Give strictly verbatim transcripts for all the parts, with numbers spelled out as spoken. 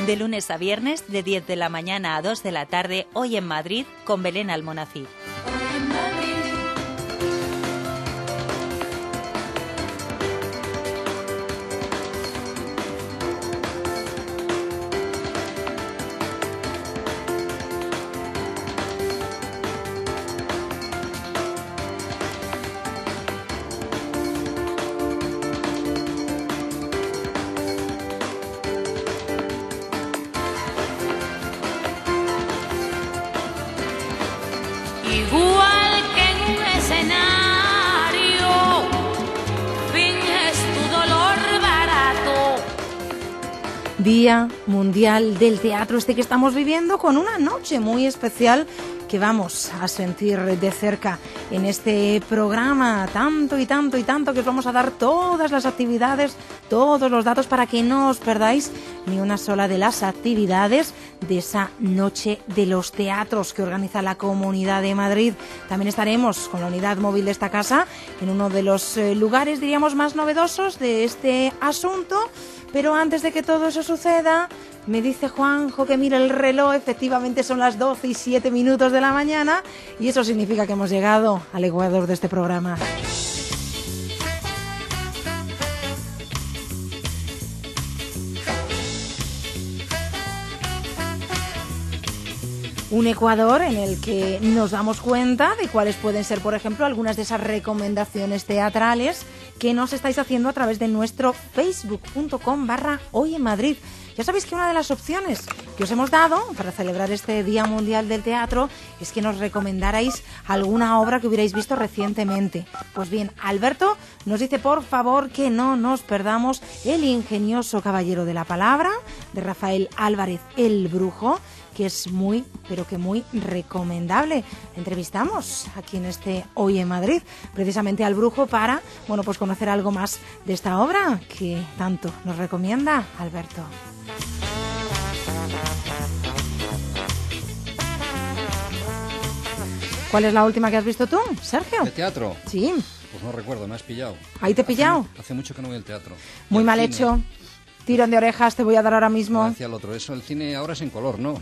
De lunes a viernes, de diez de la mañana a dos de la tarde, hoy en Madrid, con Belén Almonacid. Igual que en un escenario, finges tu dolor barato. Día Mundial del Teatro, este que estamos viviendo, con una noche muy especial que vamos a sentir de cerca en este programa, tanto y tanto y tanto que os vamos a dar todas las actividades, todos los datos para que no os perdáis ni una sola de las actividades de esa noche de los teatros que organiza la Comunidad de Madrid. También estaremos con la unidad móvil de esta casa en uno de los eh, lugares, diríamos, más novedosos de este asunto. Pero antes de que todo eso suceda, me dice Juanjo que mire el reloj, efectivamente son las doce y siete minutos de la mañana y eso significa que hemos llegado al ecuador de este programa. Un Ecuador en el que nos damos cuenta de cuáles pueden ser, por ejemplo, algunas de esas recomendaciones teatrales que nos estáis haciendo a través de nuestro facebook punto com barra hoy en Madrid. Ya sabéis que una de las opciones que os hemos dado para celebrar este Día Mundial del Teatro es que nos recomendarais alguna obra que hubierais visto recientemente. Pues bien, Alberto nos dice por favor que no nos perdamos El ingenioso caballero de la palabra, de Rafael Álvarez el Brujo, que es muy, pero que muy recomendable. Entrevistamos aquí en este Hoy en Madrid, precisamente al Brujo, para, bueno, pues conocer algo más de esta obra que tanto nos recomienda Alberto. ¿Cuál es la última que has visto tú, Sergio? ¿De teatro? Sí. Pues no recuerdo, me has pillado. ¿Ahí te he pillado? Hace, hace mucho que no voy al teatro. Muy El mal cine. hecho. Tirón de orejas te voy a dar ahora mismo. No decía el otro, eso, el cine ahora es en color, ¿no?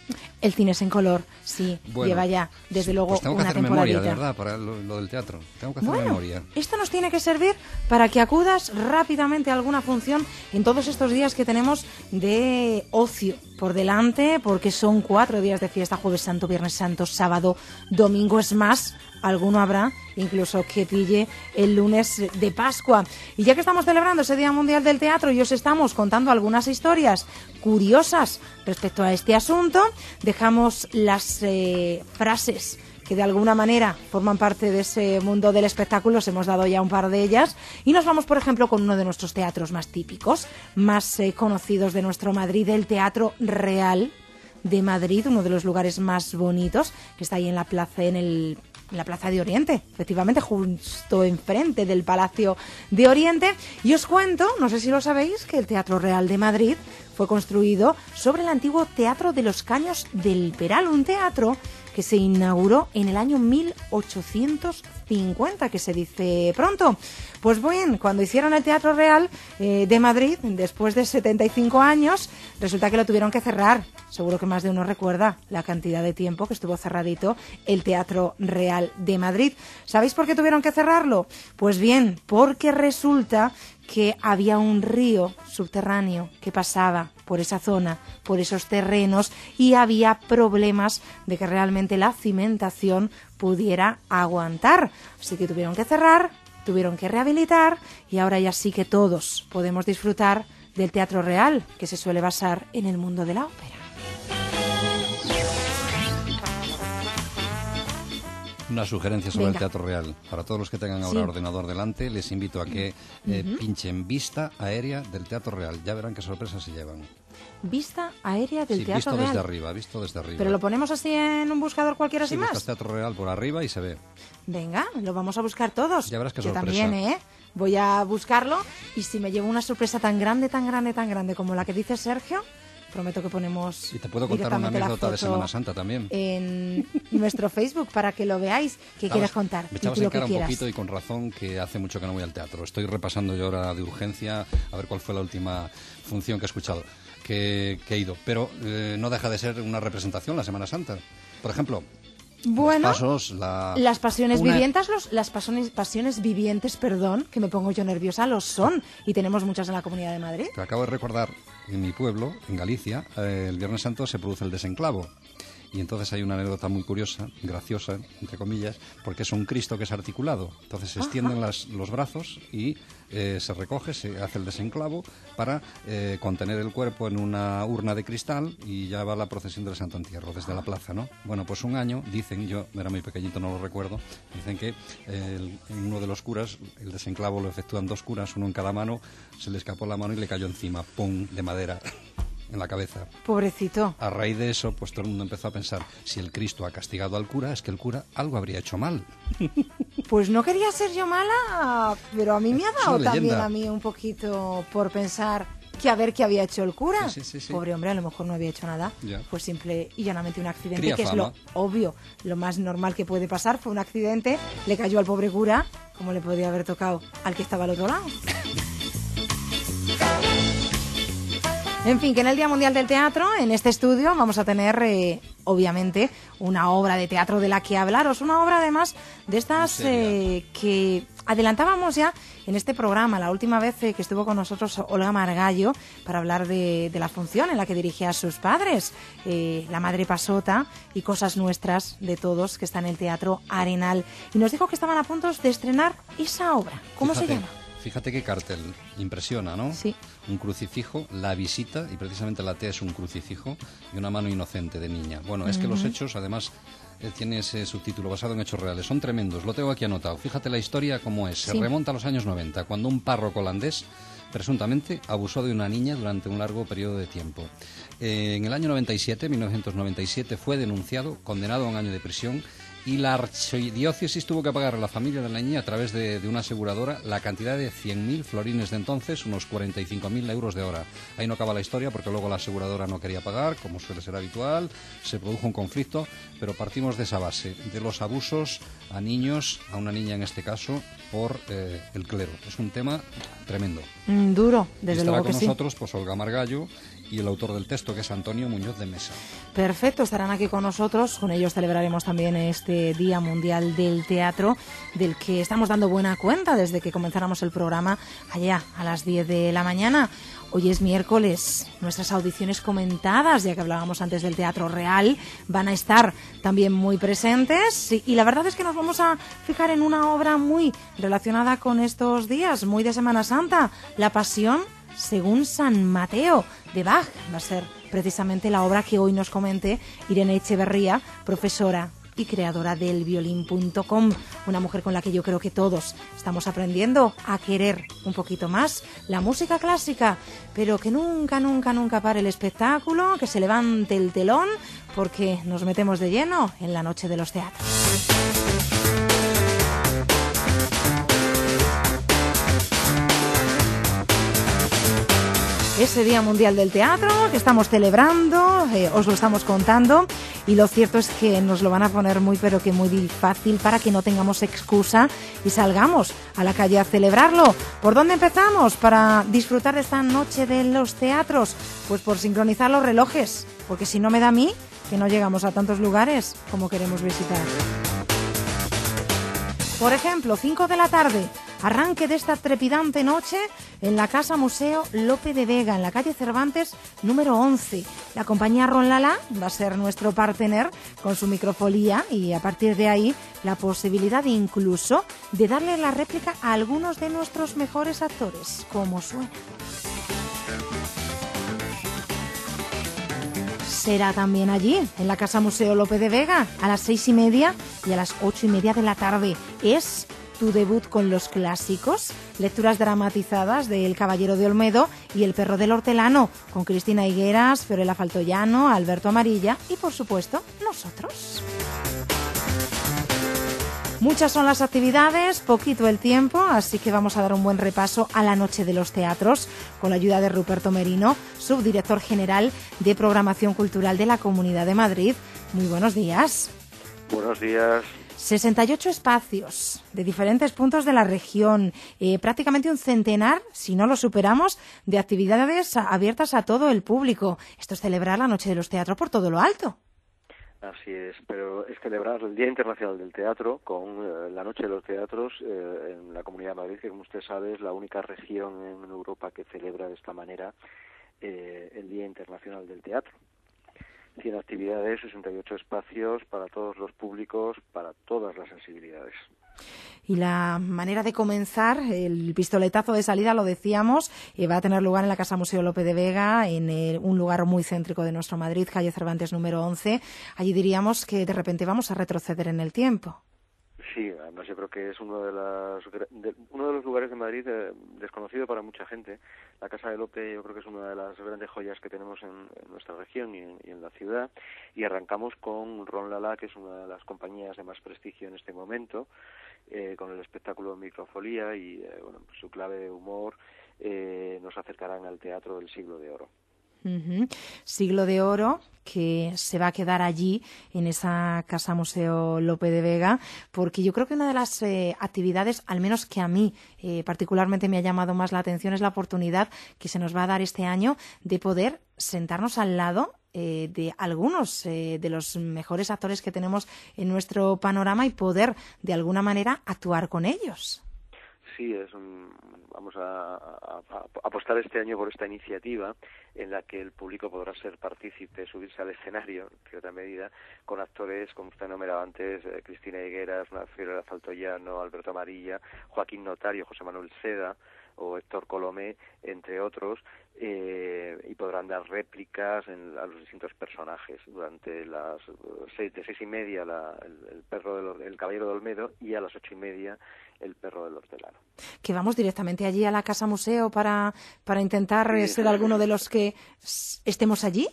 El cine es en color, sí, Bueno, lleva ya, desde sí, luego, pues tengo que una hacer temporadita. memoria, de verdad, para lo, lo del teatro. Tengo que hacer Bueno, memoria. esto nos tiene que servir para que acudas rápidamente a alguna función en todos estos días que tenemos de ocio por delante, porque son cuatro días de fiesta: Jueves Santo, Viernes Santo, Sábado, Domingo. Es más, alguno habrá incluso que pille el lunes de Pascua. Y ya que estamos celebrando ese Día Mundial del Teatro y os estamos contando algunas historias curiosas respecto a este asunto, dejamos las eh, frases que de alguna manera forman parte de ese mundo del espectáculo. Os hemos dado ya un par de ellas y nos vamos, por ejemplo, con uno de nuestros teatros más típicos, más eh, conocidos de nuestro Madrid, el Teatro Real de Madrid, uno de los lugares más bonitos, que está ahí en la plaza, en el en la Plaza de Oriente, efectivamente, justo enfrente del Palacio de Oriente. Y os cuento, no sé si lo sabéis, que el Teatro Real de Madrid fue construido sobre el antiguo Teatro de los Caños del Peral, un teatro que se inauguró en el año mil ochocientos cincuenta, que se dice pronto. Pues bien, cuando hicieron el Teatro Real eh, de Madrid, después de setenta y cinco años, resulta que lo tuvieron que cerrar. Seguro que más de uno recuerda la cantidad de tiempo que estuvo cerradito el Teatro Real de Madrid. ¿Sabéis por qué tuvieron que cerrarlo? Pues bien, porque resulta que había un río subterráneo que pasaba por esa zona, por esos terrenos, y había problemas de que realmente la cimentación pudiera aguantar. Así que tuvieron que cerrar, tuvieron que rehabilitar, y ahora ya sí que todos podemos disfrutar del Teatro Real, que se suele basar en el mundo de la ópera. Una sugerencia sobre Venga. el Teatro Real. Para todos los que tengan ahora Sí. ordenador delante, les invito a que eh, pinchen vista aérea del Teatro Real. Ya verán qué sorpresas se llevan. Vista aérea del Sí, Teatro visto Real. desde arriba, visto desde arriba. Pero lo ponemos así en un buscador cualquiera Sí, sin más. buscas Teatro Real por arriba y se ve. Venga, lo vamos a buscar todos. Ya verás qué Yo sorpresa. también, ¿eh? Voy a buscarlo, y si me llevo una sorpresa tan grande, tan grande, tan grande como la que dice Sergio, prometo que ponemos Y te puedo contar una directamente la anécdota de foto Semana Santa también. en nuestro Facebook para que lo veáis. ¿Qué quieres contar? Me echabas Di en lo que cara un quieras. poquito y con razón que hace mucho que no voy al teatro. Estoy repasando yo ahora de urgencia a ver cuál fue la última función que he escuchado, que, que he ido. Pero eh, no deja de ser una representación la Semana Santa. Por ejemplo, Bueno, los pasos, la... las pasiones una- vivientes, los, las pasiones, pasiones vivientes, perdón, que me pongo yo nerviosa, los son. Y tenemos muchas en la Comunidad de Madrid. Te acabo de recordar, en mi pueblo, en Galicia, eh, el Viernes Santo se produce el desenclavo. Y entonces hay una anécdota muy curiosa, graciosa, entre comillas, porque es un Cristo que es articulado. Entonces se extienden las, los brazos y eh, se recoge, se hace el desenclavo para eh, contener el cuerpo en una urna de cristal y ya va la procesión del Santo Entierro desde la plaza, ¿no? Bueno, pues un año, dicen, yo era muy pequeñito, no lo recuerdo, dicen que eh, el- en uno de los curas, el desenclavo lo efectúan dos curas, uno en cada mano, se le escapó la mano y le cayó encima, ¡pum!, de madera en la cabeza. Pobrecito. A raíz de eso, pues todo el mundo empezó a pensar, si el Cristo ha castigado al cura, es que el cura algo habría hecho mal. Pues no quería ser yo mala, pero a mí me ha Es dado una también leyenda. a mí un poquito por pensar que a ver qué había hecho el cura. Sí, sí, sí, sí. Pobre hombre, a lo mejor no había hecho nada. Ya. Pues simple y llanamente un accidente, Cría que es lo fama. obvio, lo más normal que puede pasar. Fue un accidente, le cayó al pobre cura, como le podría haber tocado al que estaba al otro lado. En fin, que en el Día Mundial del Teatro, en este estudio, vamos a tener, eh, obviamente, una obra de teatro de la que hablaros. Una obra, además, de estas eh, que adelantábamos ya en este programa, la última vez eh, que estuvo con nosotros Olga Margallo, para hablar de, de la función en la que dirigía a sus padres, eh, La Madre Pasota y Cosas Nuestras de Todos, que está en el Teatro Arenal. Y nos dijo que estaban a punto de estrenar esa obra. ¿Cómo Fíjate, se llama? Fíjate qué cartel, impresiona, ¿no? Sí. Un crucifijo, la visita, y precisamente la T es un crucifijo, y una mano inocente de niña. Bueno, es que los hechos, además, eh, tiene ese subtítulo basado en hechos reales, son tremendos, lo tengo aquí anotado. Fíjate la historia cómo es, se Sí. remonta a los años noventa, cuando un párroco holandés presuntamente abusó de una niña durante un largo periodo de tiempo. Eh, en el año noventa y siete, mil novecientos noventa y siete, fue denunciado, condenado a un año de prisión, y la archidiócesis tuvo que pagar a la familia de la niña a través de, de una aseguradora la cantidad de cien mil florines de entonces, unos cuarenta y cinco mil euros de ahora. Ahí no acaba la historia porque luego la aseguradora no quería pagar, como suele ser habitual, se produjo un conflicto, pero partimos de esa base, de los abusos a niños, a una niña en este caso, por eh, el clero. Es un tema tremendo. Mm, duro, Y desde estará luego que con sí. nosotros pues Olga Margallo y el autor del texto, que es Antonio Muñoz de Mesa. Perfecto, estarán aquí con nosotros. Con ellos celebraremos también este Día Mundial del Teatro, del que estamos dando buena cuenta desde que comenzáramos el programa allá a las diez de la mañana. Hoy es miércoles, nuestras audiciones comentadas, ya que hablábamos antes del Teatro Real, van a estar también muy presentes. Y, y la verdad es que nos vamos a fijar en una obra muy relacionada con estos días, muy de Semana Santa, La Pasión según San Mateo, de Bach. Va a ser precisamente la obra que hoy nos comente Irene Echeverría, profesora y creadora del violín punto com, una mujer con la que yo creo que todos estamos aprendiendo a querer un poquito más la música clásica, pero que nunca, nunca, nunca pare el espectáculo, que se levante el telón, porque nos metemos de lleno en la noche de los teatros. Ese Día Mundial del Teatro que estamos celebrando, eh, os lo estamos contando, y lo cierto es que nos lo van a poner muy pero que muy fácil para que no tengamos excusa y salgamos a la calle a celebrarlo. ¿Por dónde empezamos para disfrutar de esta noche de los teatros? Pues por sincronizar los relojes, porque si no me da a mí que no llegamos a tantos lugares como queremos visitar. Por ejemplo, cinco de la tarde, arranque de esta trepidante noche en la Casa Museo Lope de Vega, en la calle Cervantes número once. La compañía Ron Lala va a ser nuestro partener con su microfolía, y a partir de ahí la posibilidad incluso de darle la réplica a algunos de nuestros mejores actores, como suena. Será también allí, en la Casa Museo Lope de Vega, a las seis y media y a las ocho y media de la tarde. Es tu debut con los clásicos, lecturas dramatizadas de El Caballero de Olmedo y El Perro del Hortelano, con Cristina Higueras, Fiorella Faltoyano, Alberto Amarilla y, por supuesto, nosotros. Muchas son las actividades, poquito el tiempo, así que vamos a dar un buen repaso a la Noche de los Teatros con la ayuda de Ruperto Merino, subdirector general de Programación Cultural de la Comunidad de Madrid. Muy buenos días. Buenos días. sesenta y ocho espacios de diferentes puntos de la región, eh, prácticamente un centenar, si no lo superamos, de actividades abiertas a todo el público. Esto es celebrar la Noche de los Teatros por todo lo alto. Así es, pero es celebrar el Día Internacional del Teatro con eh, la Noche de los Teatros eh, en la Comunidad de Madrid, que como usted sabe es la única región en Europa que celebra de esta manera eh, el Día Internacional del Teatro. cien actividades, sesenta y ocho espacios para todos los públicos, para todas las sensibilidades. Y la manera de comenzar, el pistoletazo de salida, lo decíamos, eh, va a tener lugar en la Casa Museo Lope de Vega, en el, un lugar muy céntrico de nuestro Madrid, calle Cervantes número once. Allí diríamos que de repente vamos a retroceder en el tiempo. Sí, además yo creo que es uno de, las, de, uno de los lugares de Madrid eh, desconocido para mucha gente. La Casa de Lope yo creo que es una de las grandes joyas que tenemos en, en nuestra región y en, y en la ciudad. Y arrancamos con Ron Lala, que es una de las compañías de más prestigio en este momento, eh, con el espectáculo Microfolía y eh, bueno, pues su clave de humor eh, nos acercarán al teatro del Siglo de Oro. Uh-huh. Siglo de Oro, que se va a quedar allí en esa Casa Museo Lope de Vega, porque yo creo que una de las eh, actividades, al menos que a mí eh, particularmente me ha llamado más la atención, es la oportunidad que se nos va a dar este año de poder sentarnos al lado eh, de algunos eh, de los mejores actores que tenemos en nuestro panorama y poder de alguna manera actuar con ellos. Sí, es un, vamos a, a, a apostar este año por esta iniciativa en la que el público podrá ser partícipe, subirse al escenario, en cierta medida, con actores, como usted enumeraba antes, eh, Cristina Higueras, Fiorella Faltoyano, Alberto Amarilla, Joaquín Notario, José Manuel Seda o Héctor Colomé, entre otros, eh, y podrán dar réplicas en, a los distintos personajes durante las seis, de seis y media la, el, el perro del, el caballero de Olmedo y a las ocho y media el perro del hortelano. Que vamos directamente allí a la Casa Museo para, para intentar sí, ser alguno de los que estemos allí.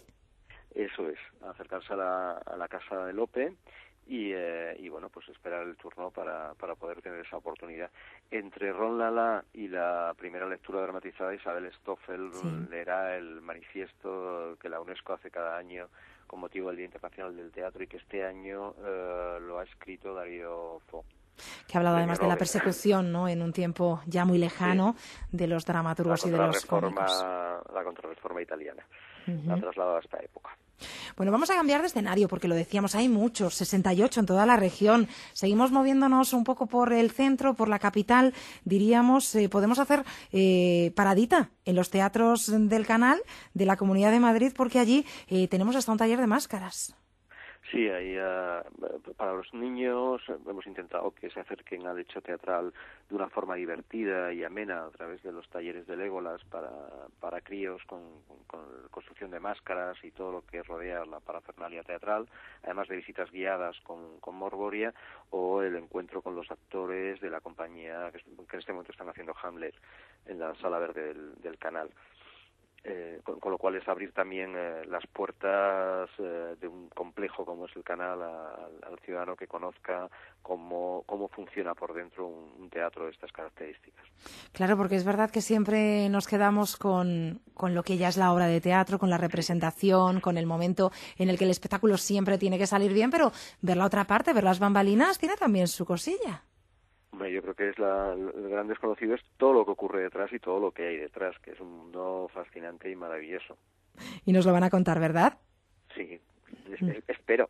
Eso es, acercarse a la, a la Casa de Lope y, eh, y bueno, pues esperar el turno para, para poder tener esa oportunidad. Entre Ron Lala y la primera lectura dramatizada, Isabel Stoffel sí. leerá el manifiesto que la UNESCO hace cada año con motivo del Día Internacional del Teatro y que este año eh, lo ha escrito Darío Fo. Que ha hablado además de la persecución, ¿no?, en un tiempo ya muy lejano, sí. de los dramaturgos y de los cómicos. La contrarreforma italiana, uh-huh. la ha trasladado a esta época. Bueno, vamos a cambiar de escenario porque lo decíamos, hay muchos, sesenta y ocho en toda la región. Seguimos moviéndonos un poco por el centro, por la capital, diríamos, eh, podemos hacer eh, paradita en los teatros del Canal de la Comunidad de Madrid porque allí eh, tenemos hasta un taller de máscaras. Sí, ahí uh, para los niños hemos intentado que se acerquen al hecho teatral de una forma divertida y amena a través de los talleres de Legolas para, para críos con, con construcción de máscaras y todo lo que rodea la parafernalia teatral, además de visitas guiadas con, con Morboria o el encuentro con los actores de la compañía que, que en este momento están haciendo Hamlet en la Sala Verde del, del Canal. Eh, con, con lo cual es abrir también eh, las puertas eh, de un complejo como es el Canal a, a, al ciudadano que conozca cómo, cómo funciona por dentro un, un teatro de estas características. Claro, porque es verdad que siempre nos quedamos con, con lo que ya es la obra de teatro, con la representación, con el momento en el que el espectáculo siempre tiene que salir bien, pero ver la otra parte, ver las bambalinas, tiene también su cosilla. Yo creo que es la, el gran desconocido es todo lo que ocurre detrás y todo lo que hay detrás, que es un mundo fascinante y maravilloso. Y nos lo van a contar, ¿verdad? Sí, espero.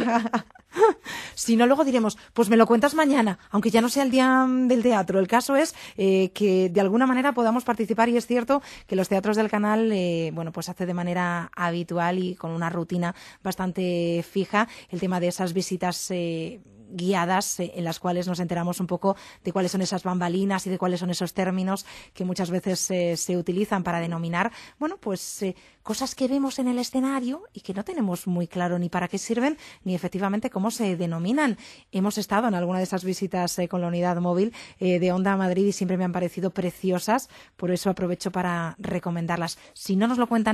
Si no, luego diremos, pues me lo cuentas mañana, aunque ya no sea el día del teatro. El caso es eh, que de alguna manera podamos participar y es cierto que los teatros del Canal, eh, bueno, pues hace de manera habitual y con una rutina bastante fija el tema de esas visitas eh, guiadas eh, en las cuales nos enteramos un poco de cuáles son esas bambalinas y de cuáles son esos términos que muchas veces eh, se utilizan para denominar, bueno, pues eh, cosas que vemos en el escenario y que no tenemos muy claro ni para qué sirven ni efectivamente cómo se denominan. Hemos estado en alguna de esas visitas eh, con la unidad móvil eh, de Onda Madrid y siempre me han parecido preciosas, por eso aprovecho para recomendarlas. Si no nos lo cuentan hoy,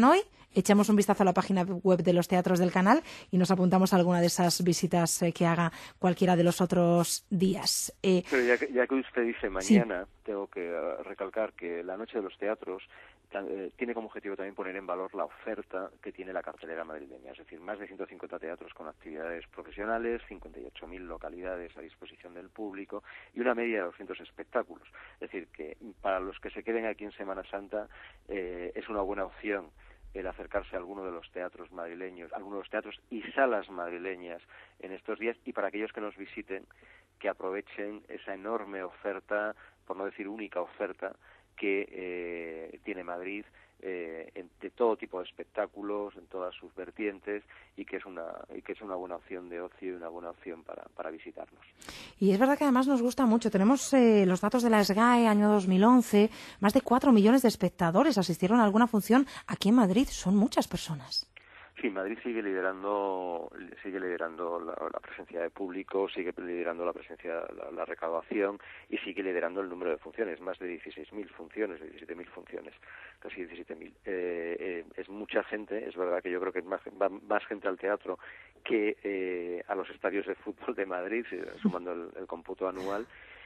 echamos un vistazo a la página web de los teatros del canal y nos apuntamos a alguna de esas visitas eh, que haga cualquiera de los otros días. Eh, Pero ya que, ya que usted dice mañana, sí. tengo que uh, recalcar que la Noche de los Teatros eh, tiene como objetivo también poner en valor la oferta que tiene la cartelera madrileña, es decir, más de ciento cincuenta teatros con actividades profesionales, cincuenta y ocho mil localidades a disposición del público y una media de doscientos espectáculos. Es decir, que para los que se queden aquí en Semana Santa eh, es una buena opción el acercarse a alguno de los teatros madrileños, algunos de los teatros y salas madrileñas en estos días, y para aquellos que nos visiten, que aprovechen esa enorme oferta, por no decir única oferta, que eh, tiene Madrid eh, en, de todo tipo de espectáculos, en todas sus vertientes, y que es una y que es una buena opción de ocio y una buena opción para, para visitarnos. Y es verdad que además nos gusta mucho. Tenemos eh, los datos de la SGAE, año dos mil once, más de cuatro millones de espectadores asistieron a alguna función aquí en Madrid. Son muchas personas. Sí, Madrid sigue liderando sigue liderando la, la presencia de público, sigue liderando la presencia, la, la recaudación y sigue liderando el número de funciones, más de dieciséis mil funciones, diecisiete mil funciones, casi diecisiete mil. Eh, eh, es mucha gente, es verdad que yo creo que es más, va más gente al teatro que eh, a los estadios de fútbol de Madrid, sumando el, el cómputo anual,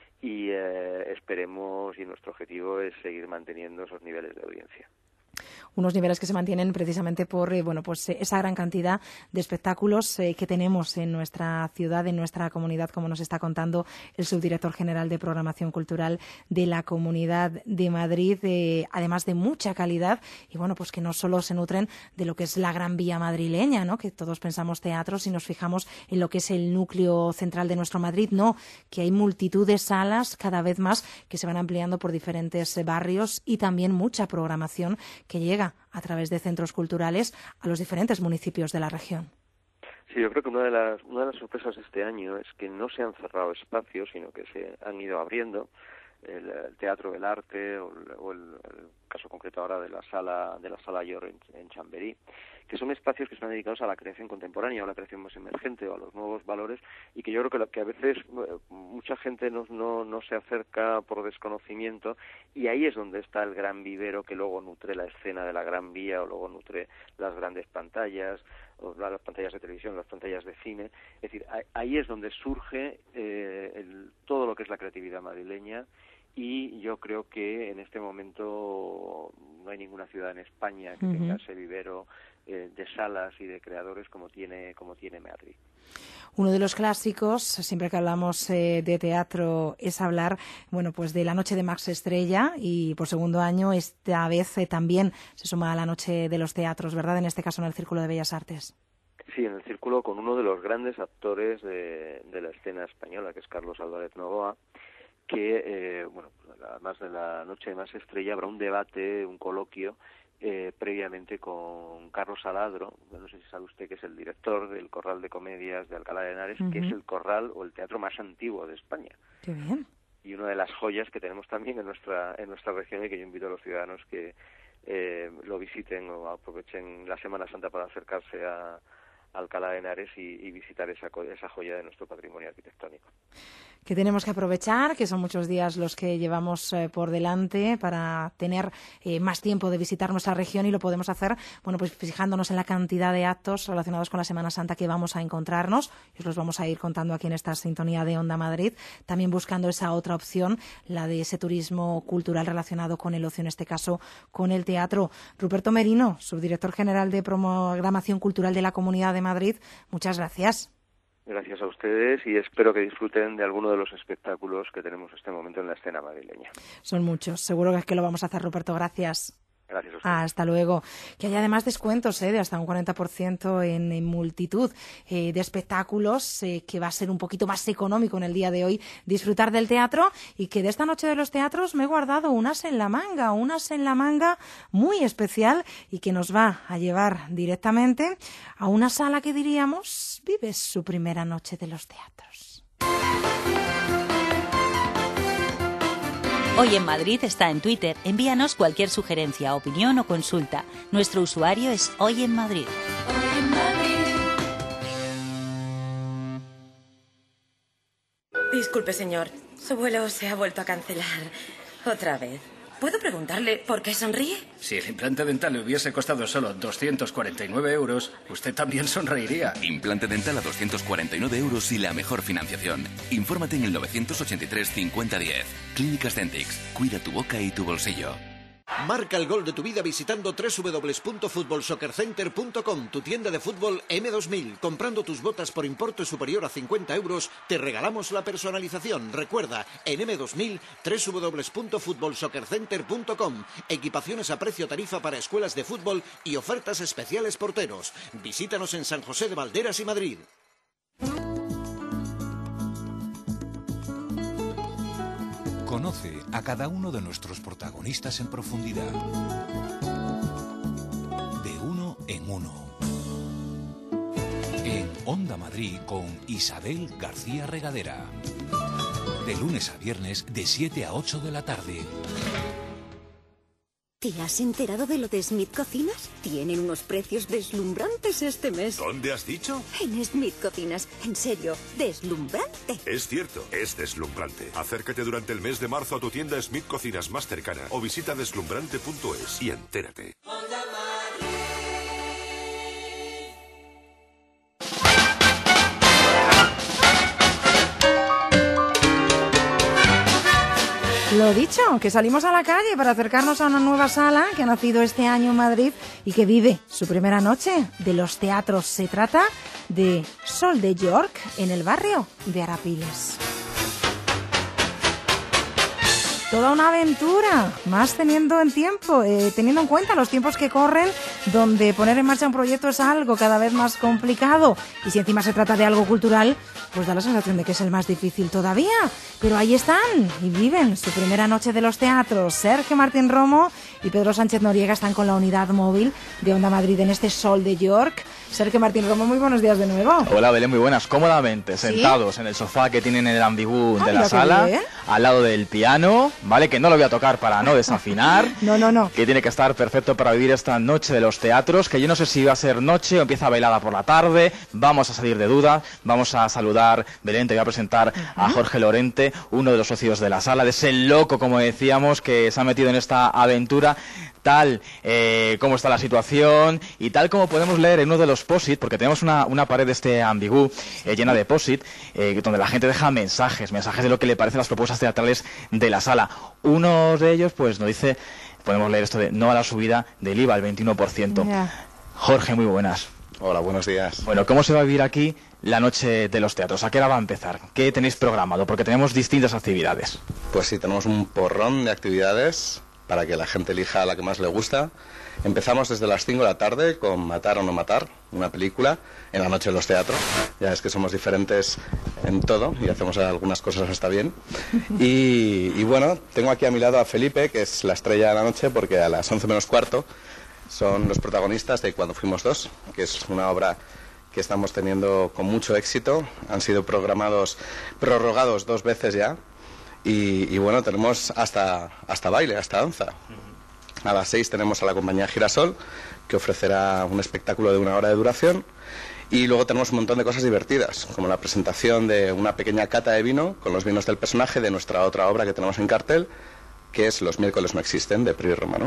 y eh, esperemos, y nuestro objetivo es seguir manteniendo esos niveles de audiencia. Unos niveles que se mantienen precisamente por eh, bueno, pues eh, esa gran cantidad de espectáculos eh, que tenemos en nuestra ciudad, en nuestra comunidad, como nos está contando el subdirector general de Programación Cultural de la Comunidad de Madrid, eh, además de mucha calidad, y bueno, pues que no solo se nutren de lo que es la Gran Vía madrileña, ¿no? Que todos pensamos teatros y nos fijamos en lo que es el núcleo central de nuestro Madrid, no, que hay multitud de salas cada vez más que se van ampliando por diferentes eh, barrios, y también mucha programación que llega a través de centros culturales a los diferentes municipios de la región. Sí, yo creo que una de las una de las sorpresas de este año es que no se han cerrado espacios, sino que se han ido abriendo. El, el Teatro del Arte o, el, o el, el caso concreto ahora de la sala de la sala Yor en, en Chamberí, que son espacios que están dedicados a la creación contemporánea o a la creación más emergente o a los nuevos valores, y que yo creo que, lo, que a veces eh, mucha gente no, no, no se acerca por desconocimiento, y ahí es donde está el gran vivero que luego nutre la escena de la Gran Vía o luego nutre las grandes pantallas, o las pantallas de televisión, las pantallas de cine. Es decir, ahí es donde surge eh, el, todo lo que es la creatividad madrileña. Y yo creo que en este momento no hay ninguna ciudad en España que uh-huh. tenga ese vivero eh, de salas y de creadores como tiene como tiene Madrid. Uno de los clásicos, siempre que hablamos eh, de teatro, es hablar, bueno, pues de la Noche de Max Estrella, y por segundo año esta vez eh, también se suma a la Noche de los Teatros, ¿verdad? En este caso en el Círculo de Bellas Artes. Sí, en el Círculo, con uno de los grandes actores de, de la escena española, que es Carlos Álvarez Novoa, que, eh, bueno, además de la Noche de Max Estrella, habrá un debate, un coloquio, eh, previamente con Carlos Aladro, no sé si sabe usted que es el director del Corral de Comedias de Alcalá de Henares, uh-huh. que es el corral o el teatro más antiguo de España. ¡Qué bien! Y una de las joyas que tenemos también en nuestra en nuestra región, y que yo invito a los ciudadanos que eh, lo visiten o aprovechen la Semana Santa para acercarse a Alcalá de Henares y, y visitar esa, esa joya de nuestro patrimonio arquitectónico. Que tenemos que aprovechar, que son muchos días los que llevamos eh, por delante para tener eh, más tiempo de visitar nuestra región, y lo podemos hacer, bueno, pues fijándonos en la cantidad de actos relacionados con la Semana Santa que vamos a encontrarnos, y os los vamos a ir contando aquí en esta sintonía de Onda Madrid, también buscando esa otra opción, la de ese turismo cultural relacionado con el ocio, en este caso con el teatro. Ruperto Merino, subdirector general de Programación Cultural de la Comunidad de Madrid, muchas gracias. Gracias a ustedes, y espero que disfruten de alguno de los espectáculos que tenemos en este momento en la escena madrileña. Son muchos, seguro que es que lo vamos a hacer, Ruperto, gracias. Gracias a usted. Hasta luego. Que hay además descuentos ¿eh? de hasta un cuarenta por ciento en, en multitud eh, de espectáculos, eh, que va a ser un poquito más económico en el día de hoy disfrutar del teatro, y que de esta Noche de los Teatros me he guardado unas en la manga, unas en la manga muy especial, y que nos va a llevar directamente a una sala que diríamos vive su primera noche de los teatros. Hoy en Madrid está en Twitter. Envíanos cualquier sugerencia, opinión o consulta. Nuestro usuario es Hoy en Madrid. Hoy en Madrid. Disculpe, señor. Su vuelo se ha vuelto a cancelar. Otra vez. ¿Puedo preguntarle por qué sonríe? Si el implante dental le hubiese costado solo doscientos cuarenta y nueve euros, usted también sonreiría. Implante dental a doscientos cuarenta y nueve euros y la mejor financiación. Infórmate en el novecientos ochenta y tres cincuenta diez. Clínicas Dentix. Cuida tu boca y tu bolsillo. Marca el gol de tu vida visitando doble u doble u doble u punto fútbol soccer center punto com, tu tienda de fútbol eme dos mil. Comprando tus botas por importe superior a cincuenta euros, te regalamos la personalización. Recuerda, en eme dos mil, doble u doble u doble u punto fútbol soccer center punto com. Equipaciones a precio tarifa para escuelas de fútbol y ofertas especiales porteros. Visítanos en San José de Valderas y Madrid. Conoce a cada uno de nuestros protagonistas en profundidad. De uno en uno. En Onda Madrid con Isabel García Regadera. De lunes a viernes de siete a ocho de la tarde. ¿Te has enterado de lo de Smith Cocinas? Tienen unos precios deslumbrantes este mes. ¿Dónde has dicho? En Smith Cocinas. En serio, deslumbrante. Es cierto, es deslumbrante. Acércate durante el mes de marzo a tu tienda Smith Cocinas más cercana o visita deslumbrante punto es y entérate. Lo dicho, que salimos a la calle para acercarnos a una nueva sala que ha nacido este año en Madrid y que vive su primera noche de los teatros. Se trata de Sol de York en el barrio de Arapiles. Toda una aventura, más teniendo en tiempo, eh, teniendo en cuenta los tiempos que corren, donde poner en marcha un proyecto es algo cada vez más complicado. Y si encima se trata de algo cultural, pues da la sensación de que es el más difícil todavía. Pero ahí están y viven su primera noche de los teatros. Sergio Martín Romo y Pedro Sánchez Noriega están con la unidad móvil de Onda Madrid en este Sol de York. Sergio Martín Romo, muy buenos días de nuevo. Hola Belén, muy buenas. Cómodamente, ¿Sí? Sentados en el sofá que tienen en el ambigú Ah, de la mira qué sala, bien. al lado del piano, ¿vale? Que no lo voy a tocar para no desafinar. No, no, no. Que tiene que estar perfecto para vivir esta noche de los teatros, que yo no sé si va a ser noche o empieza bailada por la tarde. Vamos a salir de dudas, vamos a saludar, Belén, te voy a presentar a Jorge Lorente, uno de los socios de la sala, de ese loco, como decíamos, que se ha metido en esta aventura. Tal eh, como está la situación y tal como podemos leer en uno de los post-it, porque tenemos una, una pared de este ambigú eh, llena de post-it, eh, donde la gente deja mensajes, mensajes de lo que le parecen las propuestas teatrales de la sala. Uno de ellos, pues, nos dice, podemos leer esto de no a la subida del I V A al veintiuno por ciento. Yeah. Jorge, muy buenas. Hola, buenos días. Bueno, ¿cómo se va a vivir aquí la noche de los teatros? ¿A qué hora va a empezar? ¿Qué tenéis programado? Porque tenemos distintas actividades. Pues sí, tenemos un porrón de actividades para que la gente elija la que más le gusta. Empezamos desde las cinco de la tarde con Matar o no matar, una película en la noche de los teatros. Ya es que somos diferentes en todo y hacemos algunas cosas hasta bien. Y, y bueno, tengo aquí a mi lado a Felipe, que es la estrella de la noche, porque a las once menos cuarto son los protagonistas de Cuando fuimos dos, que es una obra que estamos teniendo con mucho éxito. Han sido programados, prorrogados dos veces ya. Y, y bueno, tenemos hasta, hasta baile, hasta danza. A las seis tenemos a la compañía Girasol, que ofrecerá un espectáculo de una hora de duración. Y luego tenemos un montón de cosas divertidas, como la presentación de una pequeña cata de vino, con los vinos del personaje de nuestra otra obra que tenemos en cartel, que es Los miércoles no existen, de Pri Romano.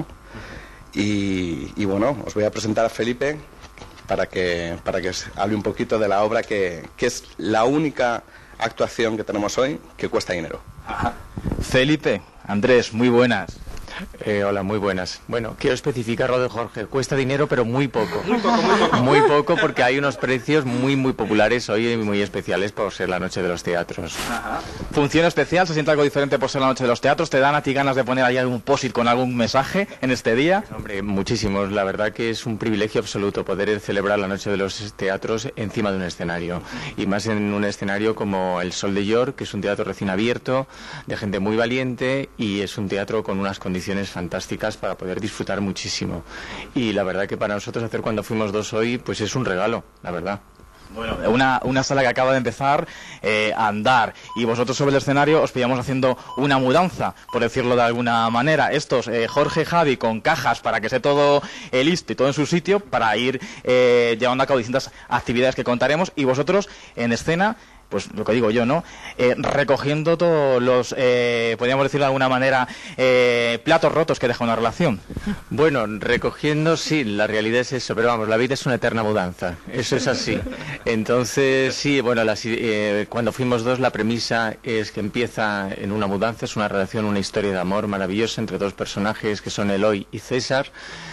Y, y bueno, os voy a presentar a Felipe para que, para que os hable un poquito de la obra, que, que es la única actuación que tenemos hoy que cuesta dinero. Ajá. Felipe, Andrés, muy buenas. Eh, hola, muy buenas. Bueno, quiero especificar lo de Jorge. Cuesta dinero, pero muy poco. Muy poco, muy poco. Muy poco, porque hay unos precios muy, muy populares hoy y muy especiales por ser la noche de los teatros. Ajá. Función especial, ¿se siente algo diferente por ser la noche de los teatros? ¿Te dan a ti ganas de poner ahí algún post-it con algún mensaje en este día? Hombre, muchísimos. La verdad que es un privilegio absoluto poder celebrar la noche de los teatros encima de un escenario. Y más en un escenario como el Sol de York, que es un teatro recién abierto, de gente muy valiente, y es un teatro con unas condiciones fantásticas para poder disfrutar muchísimo. Y la verdad que para nosotros hacer Cuando fuimos dos hoy, pues es un regalo, la verdad. Bueno, una, una sala que acaba de empezar eh, a andar, y vosotros sobre el escenario os pillamos haciendo una mudanza, por decirlo de alguna manera. Estos, eh, Jorge y Javi, con cajas para que esté todo eh, listo y todo en su sitio, para ir eh, llevando a cabo distintas actividades que contaremos, y vosotros en escena pues lo que digo yo, ¿no? Eh, recogiendo todos los, eh, podríamos decirlo de alguna manera, eh, platos rotos que deja una relación. Bueno, recogiendo, sí, la realidad es eso, pero vamos, la vida es una eterna mudanza, eso es así. Entonces, sí, bueno, las, eh, cuando fuimos dos, la premisa es que empieza en una mudanza, es una relación, una historia de amor maravillosa entre dos personajes que son Eloy y César.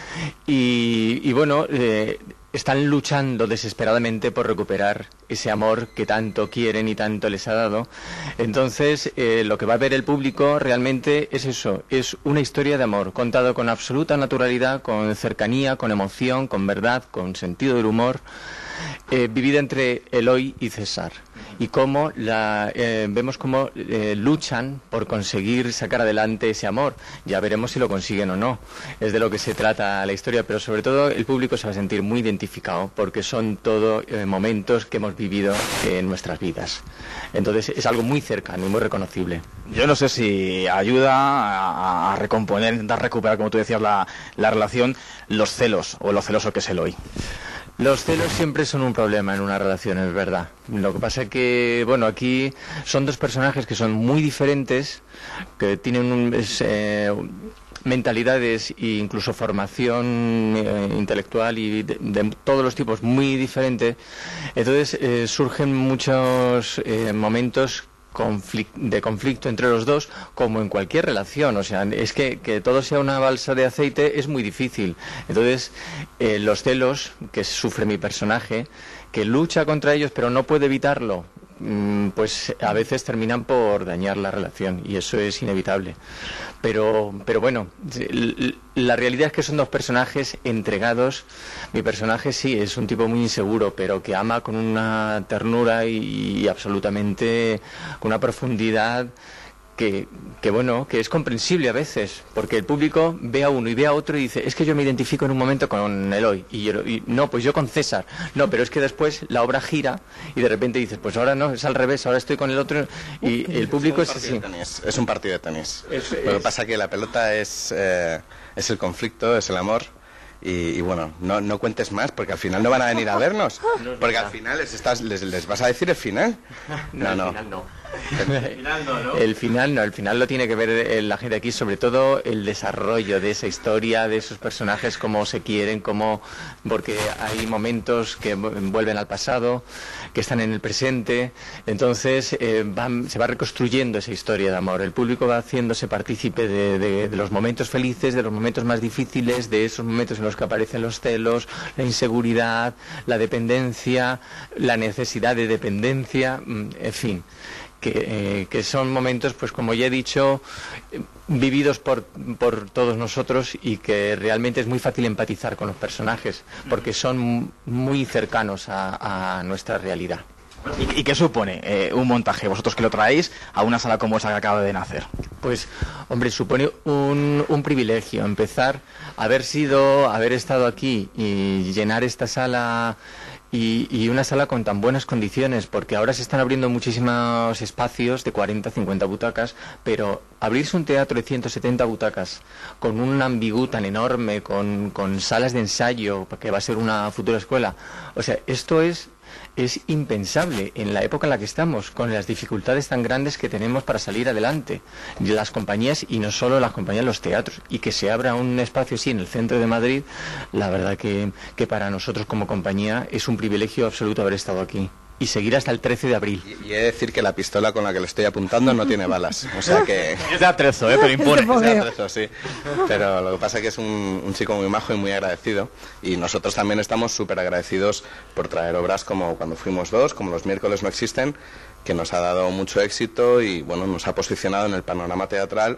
Y, y bueno, eh, están luchando desesperadamente por recuperar ese amor que tanto quieren y tanto les ha dado. Entonces, eh, lo que va a ver el público realmente es eso, es una historia de amor, contado con absoluta naturalidad, con cercanía, con emoción, con verdad, con sentido del humor, eh, vivida entre Eloy y César. Y cómo la, eh, vemos cómo eh, luchan por conseguir sacar adelante ese amor. Ya veremos si lo consiguen o no. Es de lo que se trata la historia, pero sobre todo el público se va a sentir muy identificado porque son todos eh, momentos que hemos vivido en nuestras vidas. Entonces es algo muy cercano y muy reconocible. Yo no sé si ayuda a, a recomponer, intentar recuperar, como tú decías, la, la relación, los celos o lo celoso que es Eloy. Los celos siempre son un problema en una relación, es verdad. Lo que pasa es que, bueno, aquí son dos personajes que son muy diferentes, que tienen un, es, eh, mentalidades e incluso formación eh, intelectual y de, de todos los tipos muy diferentes. Entonces eh, surgen muchos eh, momentos de conflicto entre los dos, como en cualquier relación. O sea, es que, que todo sea una balsa de aceite es muy difícil. Entonces, eh, los celos que sufre mi personaje, que lucha contra ellos pero no puede evitarlo, pues a veces terminan por dañar la relación y eso es inevitable. Pero, pero bueno, la realidad es que son dos personajes entregados. Mi personaje sí es un tipo muy inseguro, pero que ama con una ternura y, y absolutamente con una profundidad que, que bueno, que es comprensible a veces, porque el público ve a uno y ve a otro y dice, es que yo me identifico en un momento con Eloy, y, yo, y no, pues yo con César, no, pero es que después la obra gira y de repente dices, pues ahora no, es al revés, ahora estoy con el otro, y el público es, es así. Es un partido de tenis. Es, Lo que pasa es que la pelota es, eh, es el conflicto, es el amor. Y, y bueno, no, no cuentes más, porque al final no van a venir a vernos, porque al final les, estás, les, les vas a decir el final. No, no. El final no. El final no, ¿no? El final no, el final lo tiene que ver la gente aquí, sobre todo el desarrollo de esa historia, de esos personajes, cómo se quieren, cómo, porque hay momentos que vuelven al pasado, que están en el presente, entonces eh, van, se va reconstruyendo esa historia de amor. El público va haciéndose partícipe de, de, de los momentos felices, de los momentos más difíciles, de esos momentos en los que aparecen los celos, la inseguridad, la dependencia, la necesidad de dependencia, en fin. Que, eh, que son momentos, pues como ya he dicho, eh, vividos por, por todos nosotros y que realmente es muy fácil empatizar con los personajes porque son muy cercanos a, a nuestra realidad. ¿Y, y qué supone eh, un montaje, vosotros que lo traéis, a una sala como esa que acaba de nacer? Pues, hombre, supone un, un privilegio empezar, haber sido, haber estado aquí y llenar esta sala. Y, y una sala con tan buenas condiciones, porque ahora se están abriendo muchísimos espacios de cuarenta, cincuenta butacas, pero abrirse un teatro de ciento setenta butacas, con un ambigú tan enorme, con, con salas de ensayo, que va a ser una futura escuela, o sea, esto es... es impensable en la época en la que estamos, con las dificultades tan grandes que tenemos para salir adelante, las compañías y no solo las compañías, los teatros, y que se abra un espacio así en el centro de Madrid, la verdad que, que para nosotros como compañía es un privilegio absoluto haber estado aquí. Y seguir hasta el trece de abril. Y, y he de decir que la pistola con la que le estoy apuntando no tiene balas. O sea que... Es de atrezo, ¿eh? Pero impone. Es de atrezo, sí. Pero lo que pasa es que es un, un chico muy majo y muy agradecido. Y nosotros también estamos súper agradecidos por traer obras como Cuando fuimos dos, como Los miércoles no existen, que nos ha dado mucho éxito y bueno, nos ha posicionado en el panorama teatral.